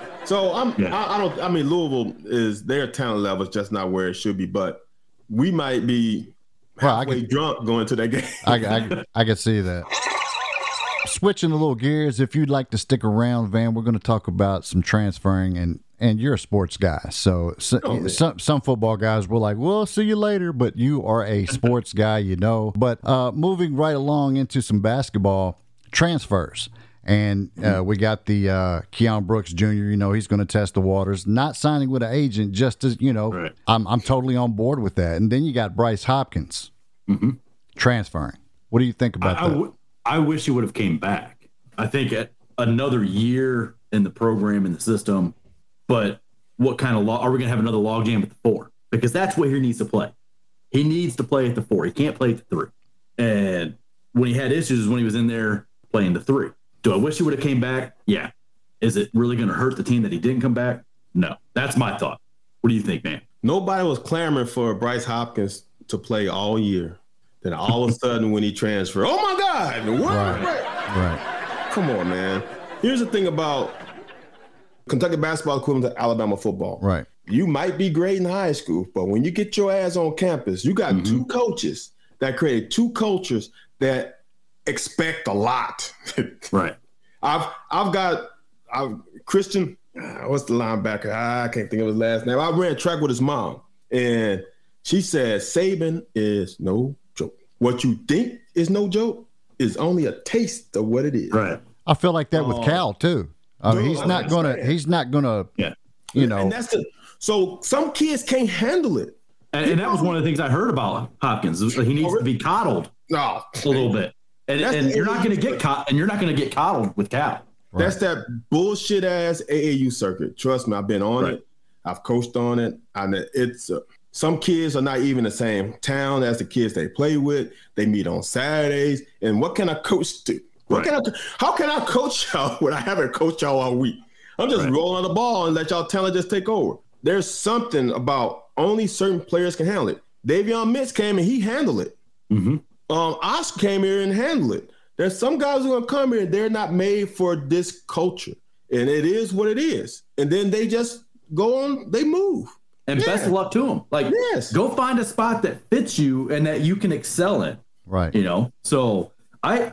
So I'm. Yeah. I, I don't. I mean, Louisville is their talent level is just not where it should be, but we might be Well, I halfway could- drunk going to that game. I, I, I can see that. Switching a little gears, if you'd like to stick around, Van, we're going to talk about some transferring, and and you're a sports guy, so, so Oh, man. some some football guys were like, "Well, see you later," but you are a sports guy, you know. But uh, moving right along into some basketball transfers, and uh, we got the uh, Keon Brooks Junior You know, he's going to test the waters, not signing with an agent, just as you know. Right. I'm I'm totally on board with that. And then you got Bryce Hopkins transferring. What do you think about I, I, that? w- I wish he would have came back. I think at another year in the program in the system, but what kind of law are we going to have another log jam at the four? Because that's where he needs to play. He needs to play at the four. He can't play at the three. And when he had issues, when he was in there playing the three. Do I wish he would have came back? Yeah. Is it really going to hurt the team that he didn't come back? No. That's my thought. What do you think, man? Nobody was clamoring for Bryce Hopkins to play all year. Then all of a sudden, when he transferred, oh my God! What? Right. Right. Come on, man. Here's the thing about Kentucky basketball equivalent to Alabama football. Right. You might be great in high school, but when you get your ass on campus, you got two coaches that created two cultures that expect a lot. Right. I've I've got I've, Christian. uh, What's the linebacker? I can't think of his last name. I ran track with his mom, and she said Saban is no joke. What you think is no joke is only a taste of what it is. Right. I feel like that with Oh. Cal too. I mean, Dude, he's I not gonna. understand. He's not gonna. Yeah. You know. And that's the so some kids can't handle it. And, and that was one of the things I heard about Hopkins. is that He needs to be coddled No, a little bit. And, That's and the you're not going to A A U get caught, and you're not going to get coddled with Cal. that's that bullshit ass A A U circuit. Trust me, I've been on Right. it. I've coached on it, and it's uh, some kids are not even the same town as the kids they play with. They meet on Saturdays, and what can a coach do? What Right. can I? How can I coach y'all when I haven't coached y'all all week? I'm just Right. rolling on the ball and let y'all talent just take over. There's something about only certain players can handle it. Davion Mitch came and he handled it. Mm-hmm. Um, Oscar came here and handled it. There's some guys who are gonna come here and they're not made for this culture, and it is what it is. And then they just go on, they move. And best of Yeah. luck to him. Like, Yes. go find a spot that fits you and that you can excel in. Right. You know. So I, I,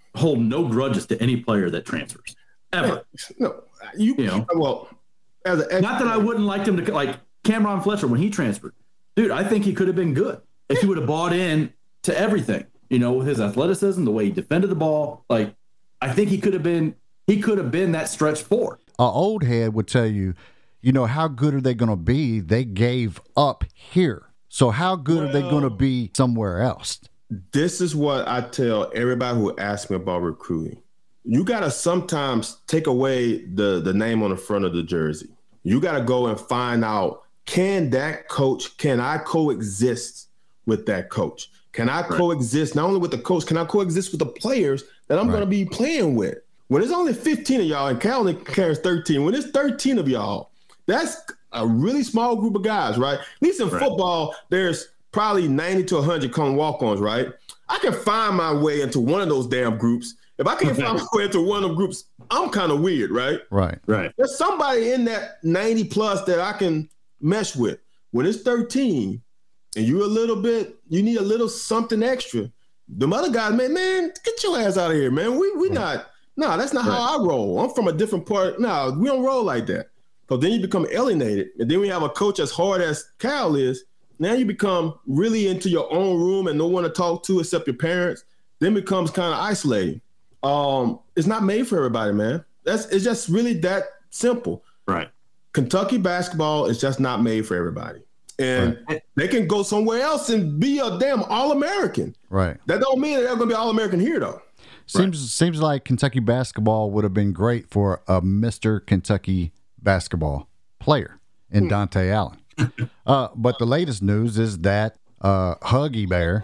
hold no grudges to any player that transfers ever. No, you, you know, well, as an not that I wouldn't like him to, like Cameron Fletcher when he transferred, dude, I think he could have been good if he would have bought in to everything, you know, with his athleticism, the way he defended the ball. Like, I think he could have been, he could have been that stretch four. An old head would tell you, you know, how good are they going to be? They gave up here. So how good well, are they going to be somewhere else? This is what I tell everybody who asks me about recruiting. You got to sometimes take away the, the name on the front of the jersey. You got to go and find out, can that coach, can I coexist with that coach? Can I right. coexist not only with the coach, can I coexist with the players that I'm right. going to be playing with? When it's only fifteen of y'all and Cal only carries thirteen, when it's thirteen of y'all, that's a really small group of guys, right? At least in right. football, there's probably ninety to one hundred come walk-ons, right? I can find my way into one of those damn groups. If I can't find my way into one of the groups, I'm kind of weird, right? Right, right. There's somebody in that ninety plus that I can mesh with. When it's thirteen and you're a little bit, you need a little something extra. Them other guys, man, man, get your ass out of here, man. We we right. not, no, that's not right. how I roll. I'm from a different part. No, we don't roll like that. So then you become alienated. And then we have a coach as hard as Cal is. Now you become really into your own room and no one to talk to except your parents. Then it becomes kind of isolating. Um, it's not made for everybody, man. That's it's just really that simple. Right. Kentucky basketball is just not made for everybody. And right. they can go somewhere else and be a damn All-American. Right. That don't mean that they're going to be All-American here, though. Seems right. seems like Kentucky basketball would have been great for a Mister Kentucky basketball player in hmm. Dante Allen. uh, but the latest news is that uh, Huggy Bear,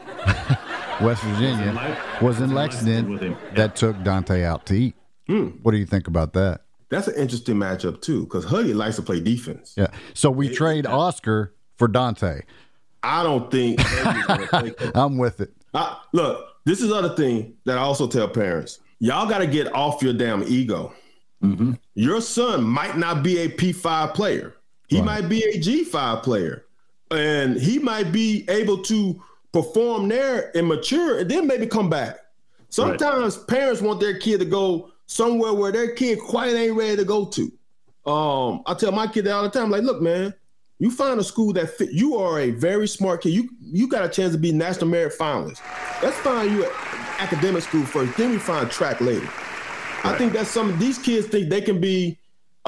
West Virginia, was in Lexington that took Dante out to eat. Hmm. What do you think about that? That's an interesting matchup, too, because Huggy likes to play defense. Yeah. So we it, trade yeah. Oscar for Dante. I don't think I'm with it. I, look, this is the other thing that I also tell parents. Y'all got to get off your damn ego. Mm-hmm. Your son might not be a P five player. He right. might be a G five player. And he might be able to perform there and mature and then maybe come back. Sometimes right. parents want their kid to go somewhere where their kid quite ain't ready to go to. Um, I tell my kid that all the time, like, look, man, you find a school that fit. You are a very smart kid. You you got a chance to be national merit finalist. Let's find you an academic school first. Then we find track later. Right. I think that's some of these kids think they can be,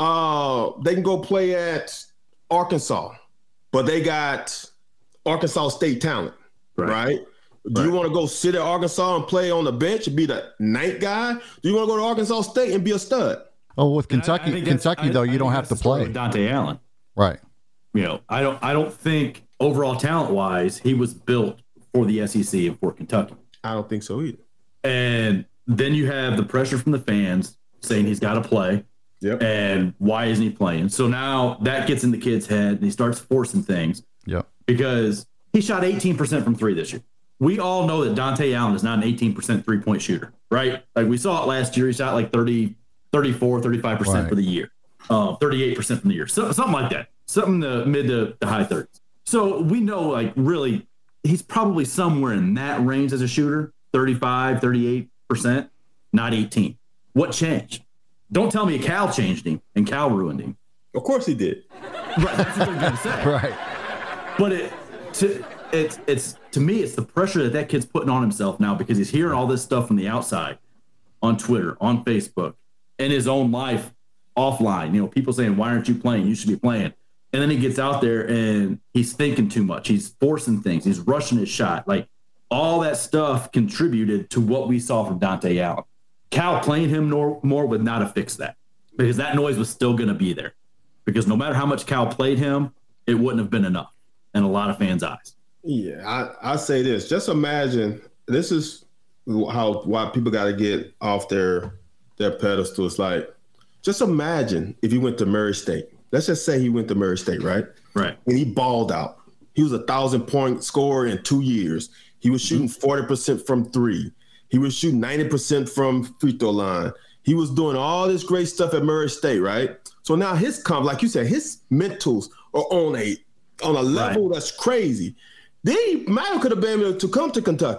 uh, they can go play at Arkansas, but they got Arkansas State talent, right? right? Do right. you want to go sit at Arkansas and play on the bench and be the ninth guy? Do you want to go to Arkansas State and be a stud? Oh, with Kentucky, I, I Kentucky though, I, you I don't have to play. Dante Allen, right? You know, I don't. I don't think overall talent wise, he was built for the S E C and for Kentucky. I don't think so either. And then you have the pressure from the fans saying he's got to play. Yep. And why isn't he playing? So now that gets in the kid's head and he starts forcing things. Yep. Because he shot eighteen percent from three this year. We all know that Dante Allen is not an eighteen percent three-point shooter, right? Like we saw it last year. He shot like thirty, thirty-four, thirty-five percent right. for the year, uh, thirty-eight percent from the year. So, something like that. Something in the mid to the high thirties. So we know, like, really, he's probably somewhere in that range as a shooter, thirty-five, thirty-eight percent, not eighteen. What changed? Don't tell me Cal changed him and Cal ruined him. Of course he did. Right, that's what they're going to say. Right. But it, to, it's, it's, to me, it's the pressure that that kid's putting on himself now because he's hearing all this stuff from the outside on Twitter, on Facebook, in his own life, offline. You know, people saying, why aren't you playing? You should be playing. And then he gets out there and he's thinking too much. He's forcing things. He's rushing his shot. Like, all that stuff contributed to what we saw from Dante Allen. Cal playing him more, more would not have fixed that because that noise was still going to be there. Because no matter how much Cal played him, it wouldn't have been enough in a lot of fans' eyes. Yeah, I, I say this. Just imagine, this is how why people got to get off their their pedestal. It's like, just imagine if he went to Murray State. Let's just say he went to Murray State, right? Right. And he balled out. He was a thousand-point scorer in two years. He was shooting forty percent from three. He was shooting ninety percent from free throw line. He was doing all this great stuff at Murray State, right? So now his comp, like you said, his mentals are on a on a level right. that's crazy. Then he might have could have been able to come to Kentucky.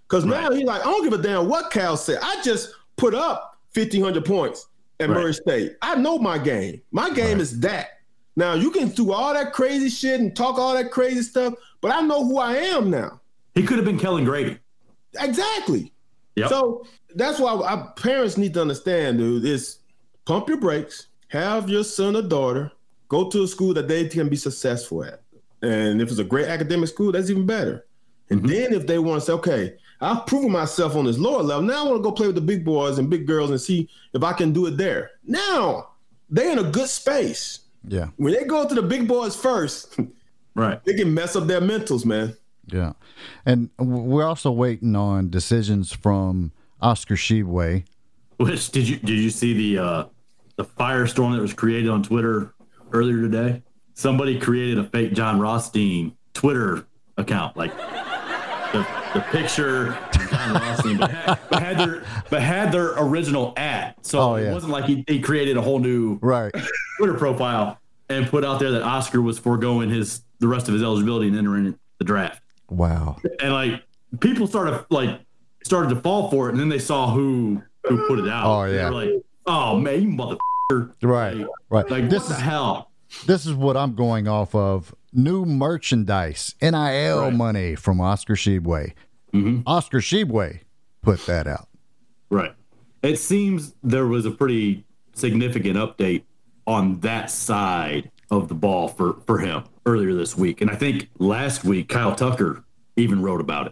Because Right. now he's like, I don't give a damn what Cal said. I just put up fifteen hundred points at Right. Murray State. I know my game. My game Right. is that. Now, you can do all that crazy shit and talk all that crazy stuff, but I know who I am now. He could have been Kellen Grady. Exactly. Yep. So that's why our parents need to understand, dude, is pump your brakes, have your son or daughter go to a school that they can be successful at. And if it's a great academic school, that's even better. And Mm-hmm. then if they want to say, okay, I've proven myself on this lower level. Now I want to go play with the big boys and big girls and see if I can do it there. Now they're in a good space. Yeah. When they go to the big boys first, Right. they can mess up their mentals, man. Yeah. And we're also waiting on decisions from Oscar Tshiebwe. Which did you did you see the uh, the firestorm that was created on Twitter earlier today? Somebody created a fake John Rothstein Twitter account, like the, the picture of John Rothstein, but had, but had their but had their original ad. So Oh, it yeah. wasn't like he, he created a whole new Right. Twitter profile and put out there that Oscar was foregoing his the rest of his eligibility and entering the draft. Wow. And like people started like started to fall for it, and then they saw who who put it out. Oh, They yeah. were like, oh man, you motherfucker! Right. Right. Like This what the is hell? this is what I'm going off of. New merchandise, N I L Right. money from Oscar Tshiebwe. Mm-hmm. Oscar Tshiebwe put that out. Right. It seems there was a pretty significant update on that side of the ball for for him earlier this week, and I think last week Kyle Tucker even wrote about it.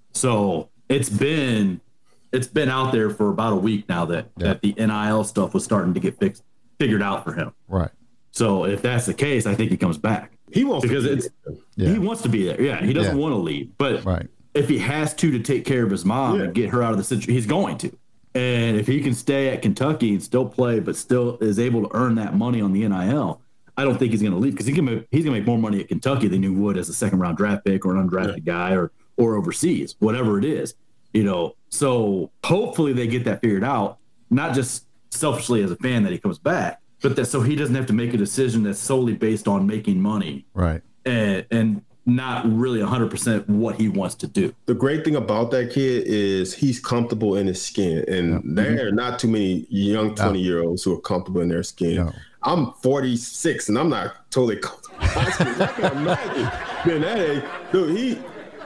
So it's been it's been out there for about a week now that Yeah. that the N I L stuff was starting to get fixed figured out for him. Right. So if that's the case, I think he comes back He wants because to it's Yeah. he wants to be there. Yeah, he doesn't Yeah. want to leave, but Right. if he has to to take care of his mom Yeah. and get her out of the situation, he's going to. And if he can stay at Kentucky and still play, but still is able to earn that money on the N I L, I don't think he's going to leave because he can make, he's going to make more money at Kentucky than he would as a second round draft pick or an undrafted guy or or overseas, whatever it is. You know, so hopefully they get that figured out, not just selfishly as a fan that he comes back, but that so he doesn't have to make a decision that's solely based on making money Right. and and not really one hundred percent what he wants to do. The great thing about that kid is he's comfortable in his skin, and there are not too many young twenty year olds who are comfortable in their skin. No. I'm forty-six, and I'm not totally comfortable. I can imagine being that age. Dude, he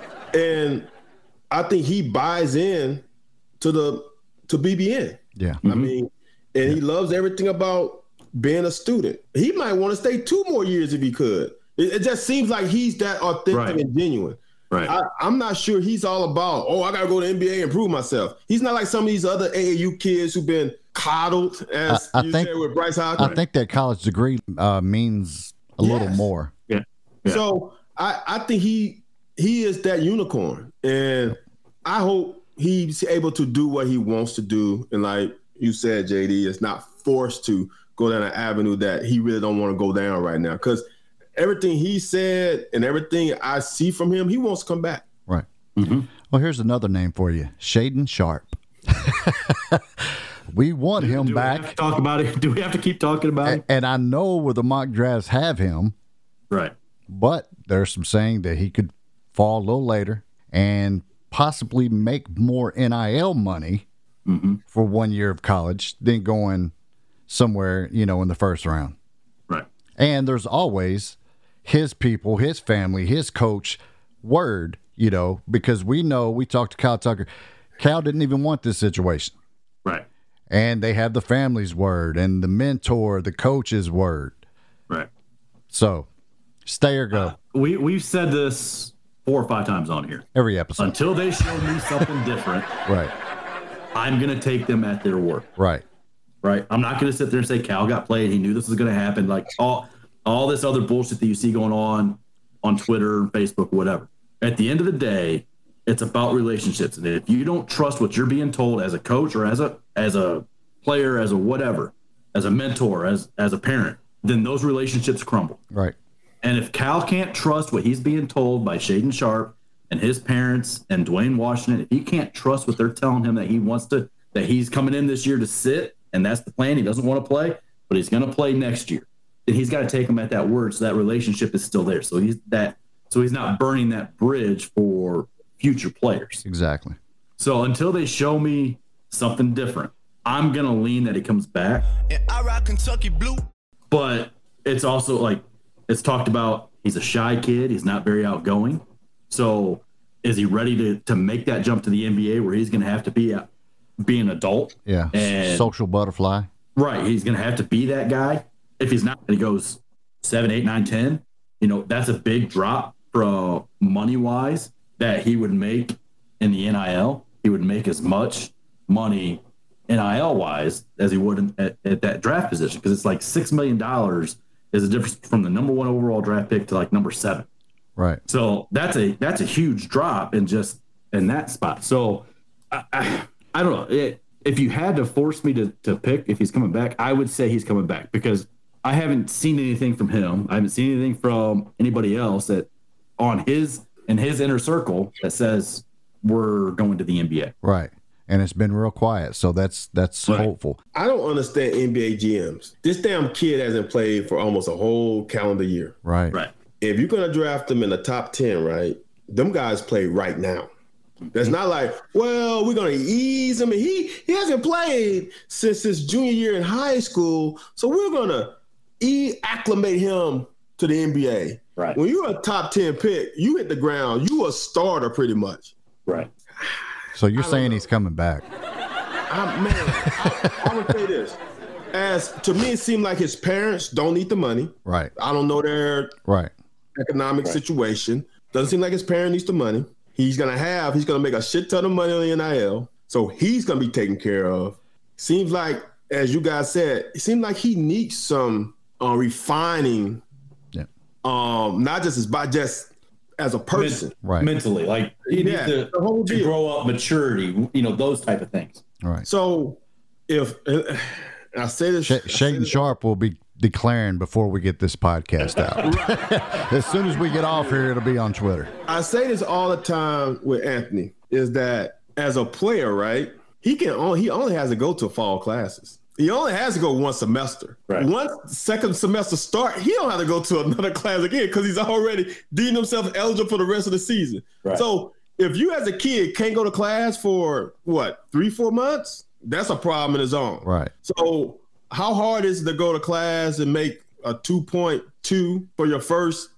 and I think he buys in to the to B B N. Yeah. I mean, and he loves everything about being a student. He might want to stay two more years if he could. It, it just seems like he's that authentic Right. and genuine. Right. I, I'm not sure he's all about, oh, I got to go to the N B A and prove myself. He's not like some of these other A A U kids who've been coddled, as I- I you think- said with Bryce Hopkins. I think that college degree uh, means a little Yes. more. yeah. Yeah. So I, I think he he is that unicorn, and I hope he's able to do what he wants to do. And like you said, J D, is not forced to go down an avenue that he really don't want to go down right now. Because everything he said and everything I see from him, he wants to come back. Right. Mm-hmm. Well, here's another name for you, Shaden Sharp. We want him Do we have back, to talk about it? Do we have to keep talking about a- it? and I know where the mock drafts have him, Right. but there's some saying that he could fall a little later and possibly make more N I L money Mm-hmm. for one year of college than going somewhere, you know, in the first round. Right. And there's always his people, his family, his coach word, you know, because we know we talked to Kyle Tucker. Cal didn't even want this situation. Right. And they have the family's word and the mentor, the coach's word. Right. So stay or go We we've said this four or five times on here. every episode. Until they show me something different, Right. I'm gonna take them at their word. Right. Right. I'm not gonna sit there and say Cal got played. He knew this was gonna happen. Like all all this other bullshit that you see going on on Twitter, Facebook, whatever. At the end of the day, it's about relationships. And if you don't trust what you're being told as a coach or as a as a player, as a whatever, as a mentor, as as a parent, then those relationships crumble. Right. And if Cal can't trust what he's being told by Shaden Sharp and his parents and Dwayne Washington, if he can't trust what they're telling him that he wants to, that he's coming in this year to sit, and that's the plan, he doesn't want to play, but he's going to play next year, then he's got to take him at that word so that relationship is still there. So he's that, so he's not burning that bridge for future players. Exactly. So until they show me something different, I'm gonna lean that he comes back. And I rock Kentucky blue. But it's also like it's talked about. He's a shy kid. He's not very outgoing. So is he ready to to make that jump to the N B A where he's gonna have to be a, be an adult? Yeah, and, social butterfly. Right. He's gonna have to be that guy. If he's not, and he goes seven, eight, nine, ten. You know, that's a big drop from money wise that he would make in the N I L. He would make as much money N I L wise as he would in, at, at that draft position, because it's like six million dollars is the difference from the number one overall draft pick to like number seven. Right. So that's a that's a huge drop in just in that spot. So I I, I don't know. It, if you had to force me to to pick if he's coming back, I would say he's coming back, because I haven't seen anything from him. I haven't seen anything from anybody else that on his in his inner circle that says we're going to the N B A. Right. And it's been real quiet, so that's that's Right. hopeful. I don't understand N B A G Ms. This damn kid hasn't played for almost a whole calendar year. Right. Right. If you're gonna draft them in the top ten, right? Them guys play right now. That's not like, well, we're gonna ease him. He he hasn't played since his junior year in high school, so we're gonna e acclimate him to the N B A. Right. When you're a top ten pick, you hit the ground. You a starter pretty much. Right. So you're saying he's coming back? I, man, I, I would say this. As to me, it seemed like his parents don't need the money. Right. I don't know their Right. economic situation. Doesn't seem like his parent needs the money. He's gonna have. He's gonna make a shit ton of money on the N I L, so he's gonna be taken care of. Seems like, as you guys said, it seems like he needs some uh, refining. Yeah. Um, not just as by just as a person. Right. Mentally, like he Yeah, needs to, the whole to deal. grow up, maturity, you know, those type of things. Right. So, if I say this, Sh- Shaden Sharp will be declaring before we get this podcast out. As soon as we get off here, it'll be on Twitter. I say this all the time with Anthony, is that as a player, right? He can only he only has to go to fall classes. He only has to go one semester. Right. Once second semester start, he don't have to go to another class again because he's already deemed himself eligible for the rest of the season. Right. So if you as a kid can't go to class for what, three, four months, that's a problem in its own. Right. So how hard is it to go to class and make a two point two for your first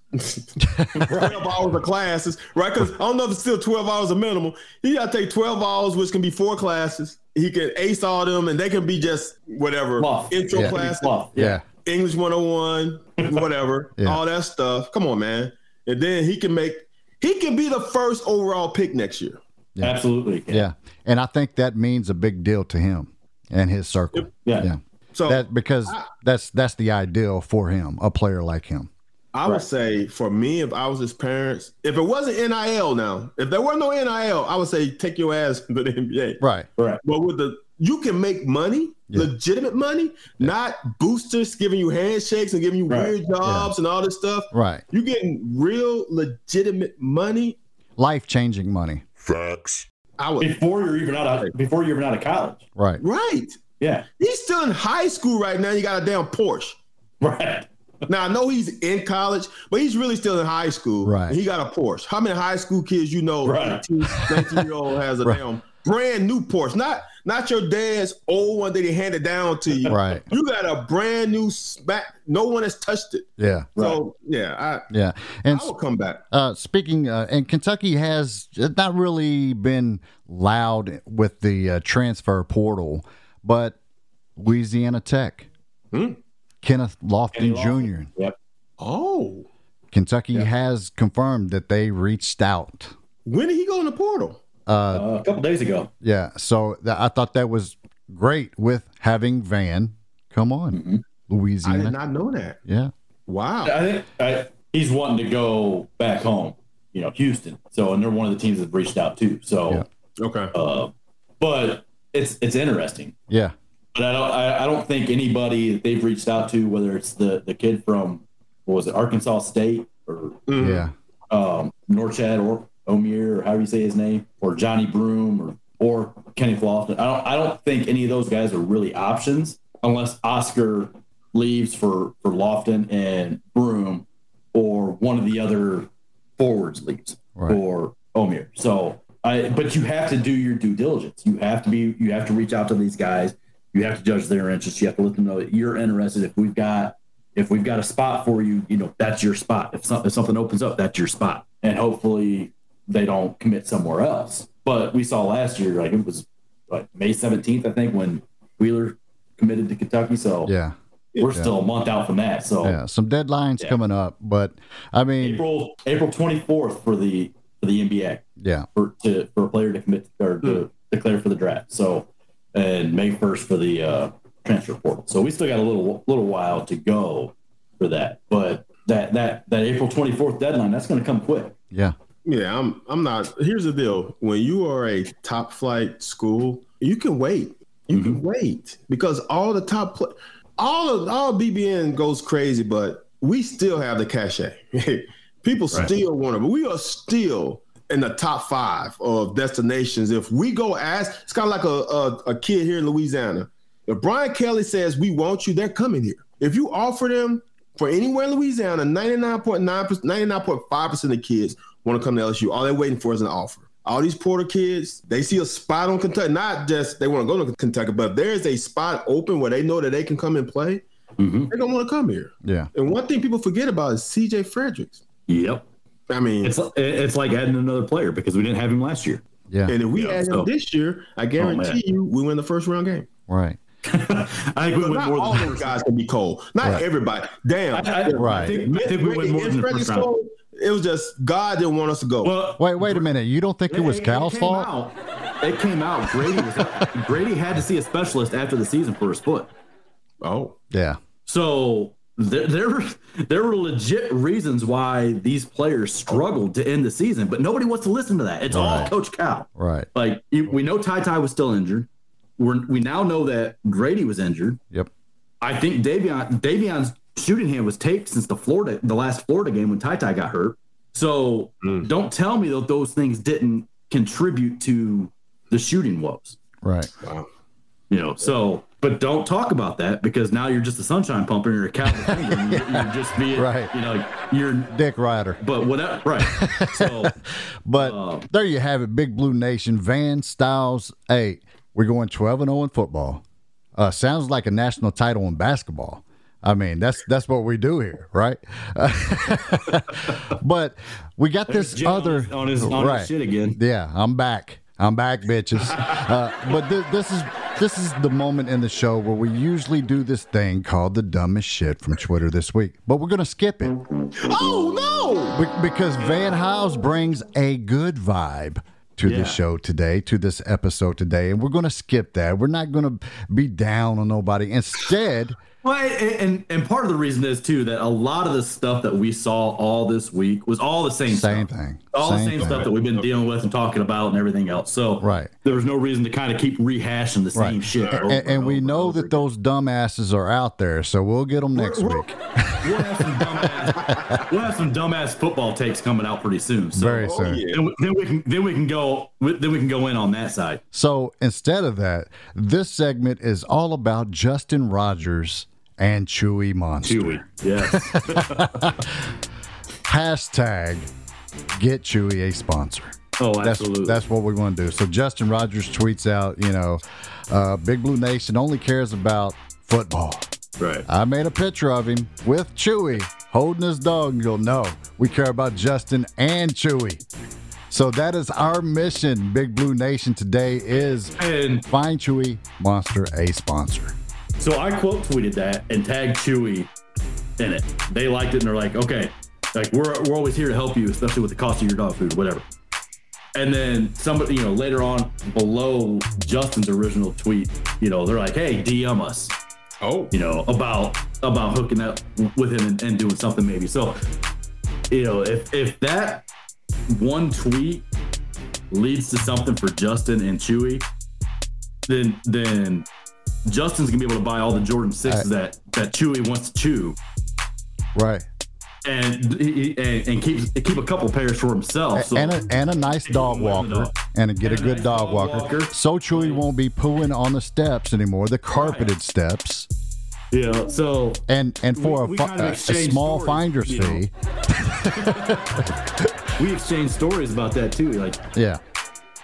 twelve hours of classes, right? Because I don't know if it's still twelve hours a minimum. He got to take twelve hours, which can be four classes. He can ace all them, and they can be just whatever Fluff. intro Yeah. classes, Fluff. Yeah. English one oh one, whatever, Yeah. all that stuff. Come on, man. And then he can make, he can be the first overall pick next year. Yeah. Absolutely. Yeah. And I think that means a big deal to him and his circle. Yeah. Yeah. So That because that's that's the ideal for him, a player like him. I would say for me, if I was his parents, if it wasn't N I L now, if there were no N I L, I would say take your ass to the N B A. Right. Right. But with the, you can make money, Yeah. legitimate money, not boosters giving you handshakes and giving you Right. weird jobs and all this stuff. Right. You getting real legitimate money. Life changing money. I would Before you're even out of before you're even out of college. Right. right. Yeah. He's still in high school right now. You got a damn Porsche. Right. Now I know he's in college, but he's really still in high school. Right. And he got a Porsche. How many high school kids you know, Right. eighteen, nineteen year old has a Right. damn brand new Porsche? Not not your dad's old one that he handed down to you. Right. You got a brand new smack. No one has touched it. Yeah. So yeah, Yeah. And I I will come back. Uh, speaking, uh, and Kentucky has not really been loud with the uh, transfer portal, but Louisiana Tech, Hmm. Kenneth Lofton Kenny Lofton. Junior Yep. Oh, Kentucky has confirmed that they reached out. when did he go in the portal? Uh, a couple days ago. Yeah, so th- I thought that was great with having Van come on, Mm-hmm. I Louisiana. did not know that. Yeah, Wow. I think I, he's wanting to go back home, you know, Houston. So, and they're one of the teams that reached out too. So, Yeah. Okay. uh, but it's it's interesting. yeah, But I don't I, I don't think anybody that they've reached out to, whether it's the the kid from what was it, Arkansas State or Mhm. yeah, um, Norchad or Omir or however you say his name, or Johnny Broom or or Kenny Lofton. I don't I don't think any of those guys are really options unless Oscar leaves for for Lofton and Broom, or one of the other forwards leaves Right. for Omir. So I, but you have to do your due diligence. You have to be. You have to reach out to these guys. You have to judge their interests. You have to let them know that you're interested. If we've got, if we've got a spot for you, you know that's your spot. If, some, if something opens up, that's your spot. And hopefully they don't commit somewhere else. But we saw last year, like it was like May seventeenth, I think, when Wheeler committed to Kentucky. So yeah. We're yeah. still a month out from that. So yeah, some deadlines yeah. coming up, but I mean, April April twenty-fourth for the for the N B A. Yeah, for to for a player to commit or to mm. declare for the draft. So and May first for the uh, transfer portal. So we still got a little little while to go for that. But that that that April twenty-fourth deadline, that's going to come quick. Yeah. Yeah, I'm I'm not. Here's the deal. When you are a top flight school, you can wait. You mm-hmm. can wait because all the top play. All of all B B N goes crazy, but we still have the cachet. People right. still want it, but we are still in the top five of destinations. If we go ask, it's kind of like a, a, a kid here in Louisiana. If Brian Kelly says we want you, they're coming here. If you offer them for anywhere in Louisiana, ninety-nine point nine percent, ninety-nine point five percent of kids want to come to L S U. All they're waiting for is an offer. All these Porter kids, they see a spot on Kentucky. Not just they want to go to Kentucky, but if there's a spot open where they know that they can come and play, mm-hmm. they're going to want to come here. Yeah. And one thing people forget about is C J Fredericks. Yep. I mean, it's it's like adding another player because we didn't have him last year. Yeah. And if we yeah, add so. him this year, I guarantee oh, you we win the first round game. Right. I think we win not more all than those guys can be cold. Not right. everybody. Damn. I, I, right. I think, I think we win more than the first round. Cold, it was just God didn't want us to go. Well, wait, wait a minute. You don't think it, it was Cal's it fault? Out, it came out. Grady was Grady had to see a specialist after the season for his foot. Oh, yeah. So there, there, there were legit reasons why these players struggled to end the season, but nobody wants to listen to that. It's right. all Coach Cal. Right. Like we know Ty Ty was still injured. We're, we now know that Grady was injured. Yep. I think Davion Davion's shooting hand was taped since the Florida, the last Florida game when Ty Ty got hurt. So mm. don't tell me that those things didn't contribute to the shooting woes. Right. Wow. You know, so, but don't talk about that because now you're just a sunshine pumper and you're a cat finger. And you're, you're just being, right. you know, you're Dick Ryder. But whatever. Right. So, but uh, there you have it. Big Blue Nation, Van Styles. Hey, we're going twelve and oh in football. Uh, sounds like a national title in basketball. I mean, that's that's what we do here, right? But we got this Jim other on his, on right. his shit again. Yeah, I'm back. I'm back, bitches. Uh, but th- this is this is the moment in the show where we usually do this thing called the dumbest shit from Twitter this week. But we're gonna skip it. Oh no! Be- because Van Hiles brings a good vibe to yeah. the show today, to this episode today, and we're going to skip that. We're not going to be down on nobody. Instead, well, and, and and part of the reason is too that a lot of the stuff that we saw all this week was all the same, same stuff. thing, all same the same thing. stuff that we've been dealing with and talking about and everything else. So right. there was no reason to kind of keep rehashing the same right. shit. And, over and, and we over know and that those dumbasses are out there, so we'll get them next we're, week. We'll have some dumbass, we'll have some dumbass football takes coming out pretty soon. So Very soon. Oh, yeah. then, we, then we can then we can go then we can go in on that side. So instead of that, this segment is all about Justin Rogers and Chewy Monster. Chewy, yes. Hashtag get Chewy a sponsor. Oh, that's, absolutely. That's what we want to do. So Justin Rogers tweets out, you know, uh, Big Blue Nation only cares about football. Right. I made a picture of him with Chewy holding his dog, and you'll know we care about Justin and Chewy. So that is our mission, Big Blue Nation, today is and find Chewy Monster a sponsor. So I quote tweeted that and tagged Chewy in it. They liked it and they're like, okay, like we're we're always here to help you, especially with the cost of your dog food, whatever. And then somebody, you know, later on below Justin's original tweet, you know, they're like, hey, D M us. Oh, you know, about about hooking up with him and, and doing something maybe. So, you know, if if that one tweet leads to something for Justin and Chewy, then then Justin's gonna be able to buy all the Jordan sixes that that Chewy wants to chew, right? And and, and keep keep a couple pairs for himself. So, and, a, and a nice dog walker, and get and a good nice dog, dog walker. walker. So Chewy won't be pooing on the steps anymore, the carpeted right. steps. Yeah. So and and for we, a, we a, a small stories, finder's fee, we exchange stories about that too. Like yeah.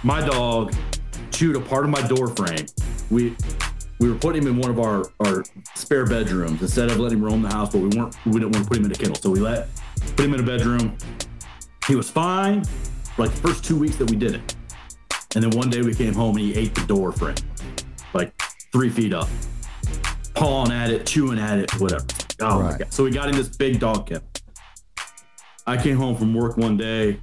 my dog chewed a part of my door frame. We we were putting him in one of our, our spare bedrooms instead of letting him roam the house, but we weren't we didn't want to put him in a kennel. So we let put him in a bedroom. He was fine for like the first two weeks that we did it. And then one day we came home and he ate the door frame. Like three feet up. Pawing at it, chewing at it, whatever. Oh Right. my God. So we got him this big dog kennel. I came home from work one day.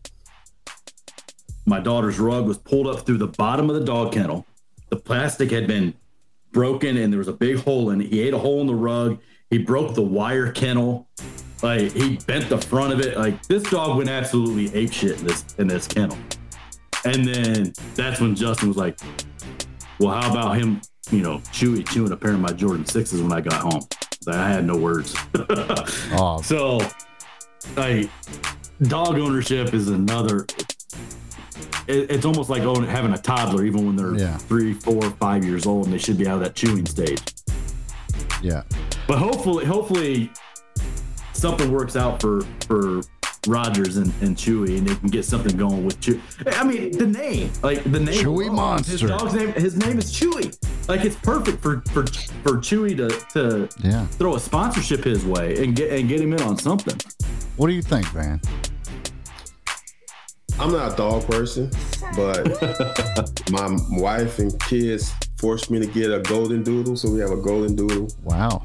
My daughter's rug was pulled up through the bottom of the dog kennel. The plastic had been broken and there was a big hole in it. He ate a hole in the rug. He broke the wire kennel. Like he bent the front of it. Like this dog went absolutely apeshit in this in this kennel. And then that's when Justin was like, well, how about him, you know, Chewy chewing a pair of my Jordan sixes when I got home? Like, I had no words. Oh, So, like, dog ownership is another. It, it's almost like owning, having a toddler, even when they're Yeah. three, four, five years old, and they should be out of that chewing stage. yeah. But hopefully, hopefully, something works out for for Rogers and, and Chewy, and they can get something going with Chewy. I mean, the name, like the name, Chewy alone, Monster. His dog's name, his name is Chewy. Like it's perfect for for for Chewy to to Yeah. throw a sponsorship his way and get and get him in on something. What do you think, Van? I'm not a dog person, but my wife and kids forced me to get a golden doodle, so we have a golden doodle. Wow.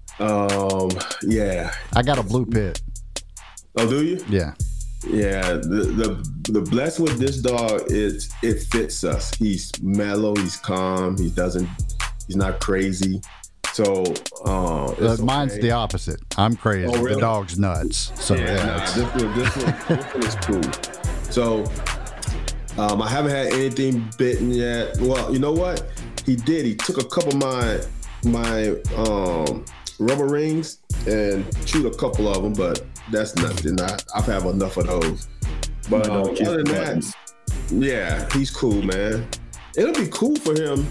Um, yeah. I got a blue pit. Oh, do you? Yeah. Yeah. The the the blessing with this dog is it fits us. He's mellow. He's calm. He doesn't. He's not crazy. So uh, Uh, it's mine's okay. the opposite. I'm crazy. Oh, really? The dog's nuts. So yeah, Yeah, nah, it's- this one, this one, this one is cool. So, um, I haven't had anything bitten yet. Well, you know what? He did. He took a couple of my my um, rubber rings and chewed a couple of them, but that's nothing. I, I've had enough of those. But My dog um, chews other than the that, buttons. yeah, he's cool, man. It'll be cool for him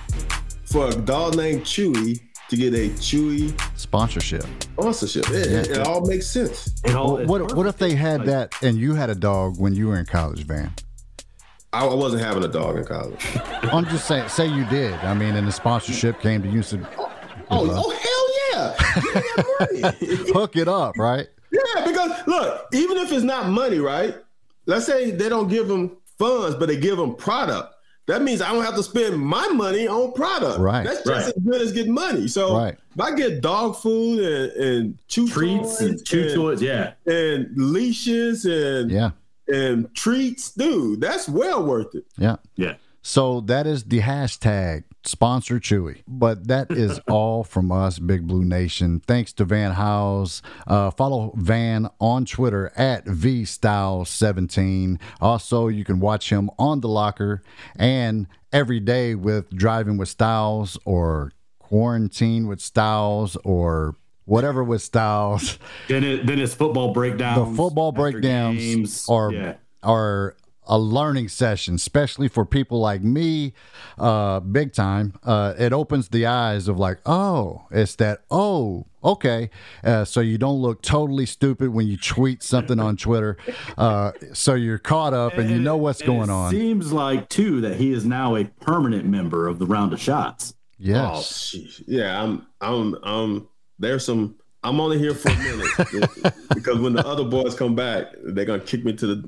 for a dog named Chewy to get a Chewy sponsorship. sponsorship. It, it, it all makes sense. It all, Well, it's what what if they had Like, that and you had a dog when you were in college, Van? I, I wasn't having a dog in college. I'm just saying, say you did. I mean, and the sponsorship came to you and said, Oh, oh hell yeah! Give me that money. hook it up, right? Yeah, because look, even if it's not money, right? Let's say they don't give them funds, but they give them product. That means I don't have to spend my money on product. Right. That's just Right. as good as getting money. So Right. if I get dog food and, and chew treats toys and chew toys, yeah. and leashes and Yeah, and treats, dude, that's well worth it. yeah. Yeah. So that is the hashtag sponsor Chewy. But that is all from us, Big Blue Nation. Thanks to Van Howes. Uh, follow Van on Twitter at V Styles seventeen. Also, you can watch him on The Locker and every day with Driving with Styles or Quarantine with Styles or whatever with Styles. Then it, then it's football breakdowns. The football after breakdowns games. are yeah. are a learning session, especially for people like me, uh, big time. Uh, it opens the eyes of like, oh, it's that, oh, okay. Uh, so you don't look totally stupid when you tweet something on Twitter. Uh, so you're caught up and you know what's And going it on. Seems like too that he is now a permanent member of the Round of Shots. Oh, Yes. sheesh. Yeah, I'm, I'm, I'm. There's some. I'm only here for a minute because when the other boys come back, they're gonna kick me to the,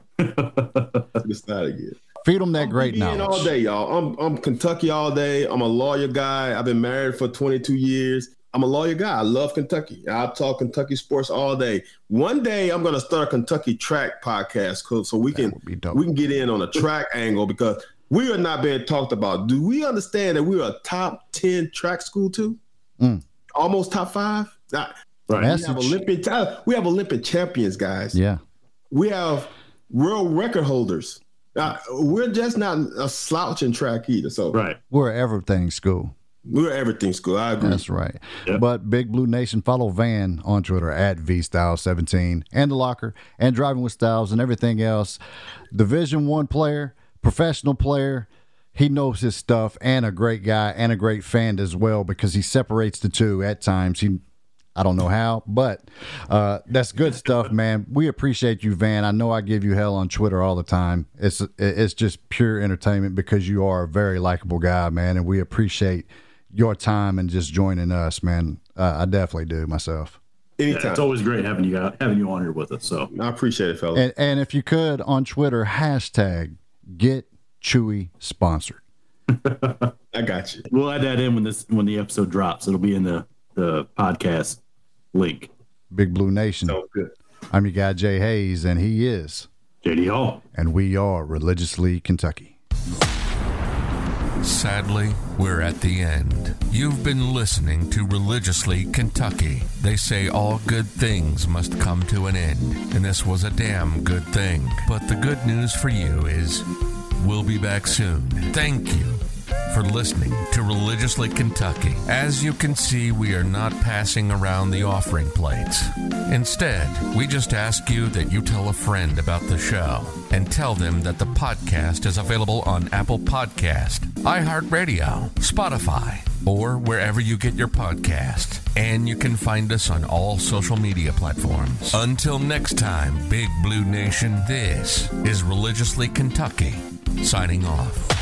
to the side again. Feed them that great Being all knowledge. day, y'all. I'm, I'm Kentucky all day. I'm a lawyer guy. I've been married for twenty-two years. I'm a lawyer guy. I love Kentucky. I talk Kentucky sports all day. One day, I'm gonna start a Kentucky track podcast, cool, so we can would be dope. we can get in on a track angle because we are not being talked about. Do we understand that we're a top ten track school too? Mm. Almost top five. Nah, Right. we have Message. Olympic. We have Olympic champions, guys. Yeah. We have world record holders. Uh, we're just not a slouch in track either. So Right. We're everything school. we're everything school. I agree. That's right. Yeah. But Big Blue Nation, follow Van on Twitter at V Styles seventeen and The Locker and Driving with Styles and everything else. Division One player, professional player. He knows his stuff and a great guy and a great fan as well because he separates the two at times. He I don't know how, but uh, that's good stuff, man. We appreciate you, Van. I know I give you hell on Twitter all the time. It's it's just pure entertainment because you are a very likable guy, man, and we appreciate your time and just joining us, man. Uh, I definitely do myself. Anytime. Yeah, it's always great having you out, having you on here with us. So I appreciate it, fellas. And, and if you could on Twitter, hashtag Get Chewy Sponsored. I got you. We'll add that in when this when the episode drops. It'll be in the the podcast link. Big Blue Nation. So good. I'm your guy Jay Hayes, and he is J D Hall, and we are Religiously Kentucky. Sadly, we're at the end. You've been listening to Religiously Kentucky. They say all good things must come to an end, and this was a damn good thing. But the good news for you is we'll be back soon. Thank you for listening to Religiously Kentucky. As you can see, we are not passing around the offering plates. Instead, we just ask you that you tell a friend about the show and tell them that the podcast is available on Apple Podcast, iHeartRadio, Spotify, or wherever you get your podcasts. And you can find us on all social media platforms. Until next time, Big Blue Nation, this is Religiously Kentucky, signing off.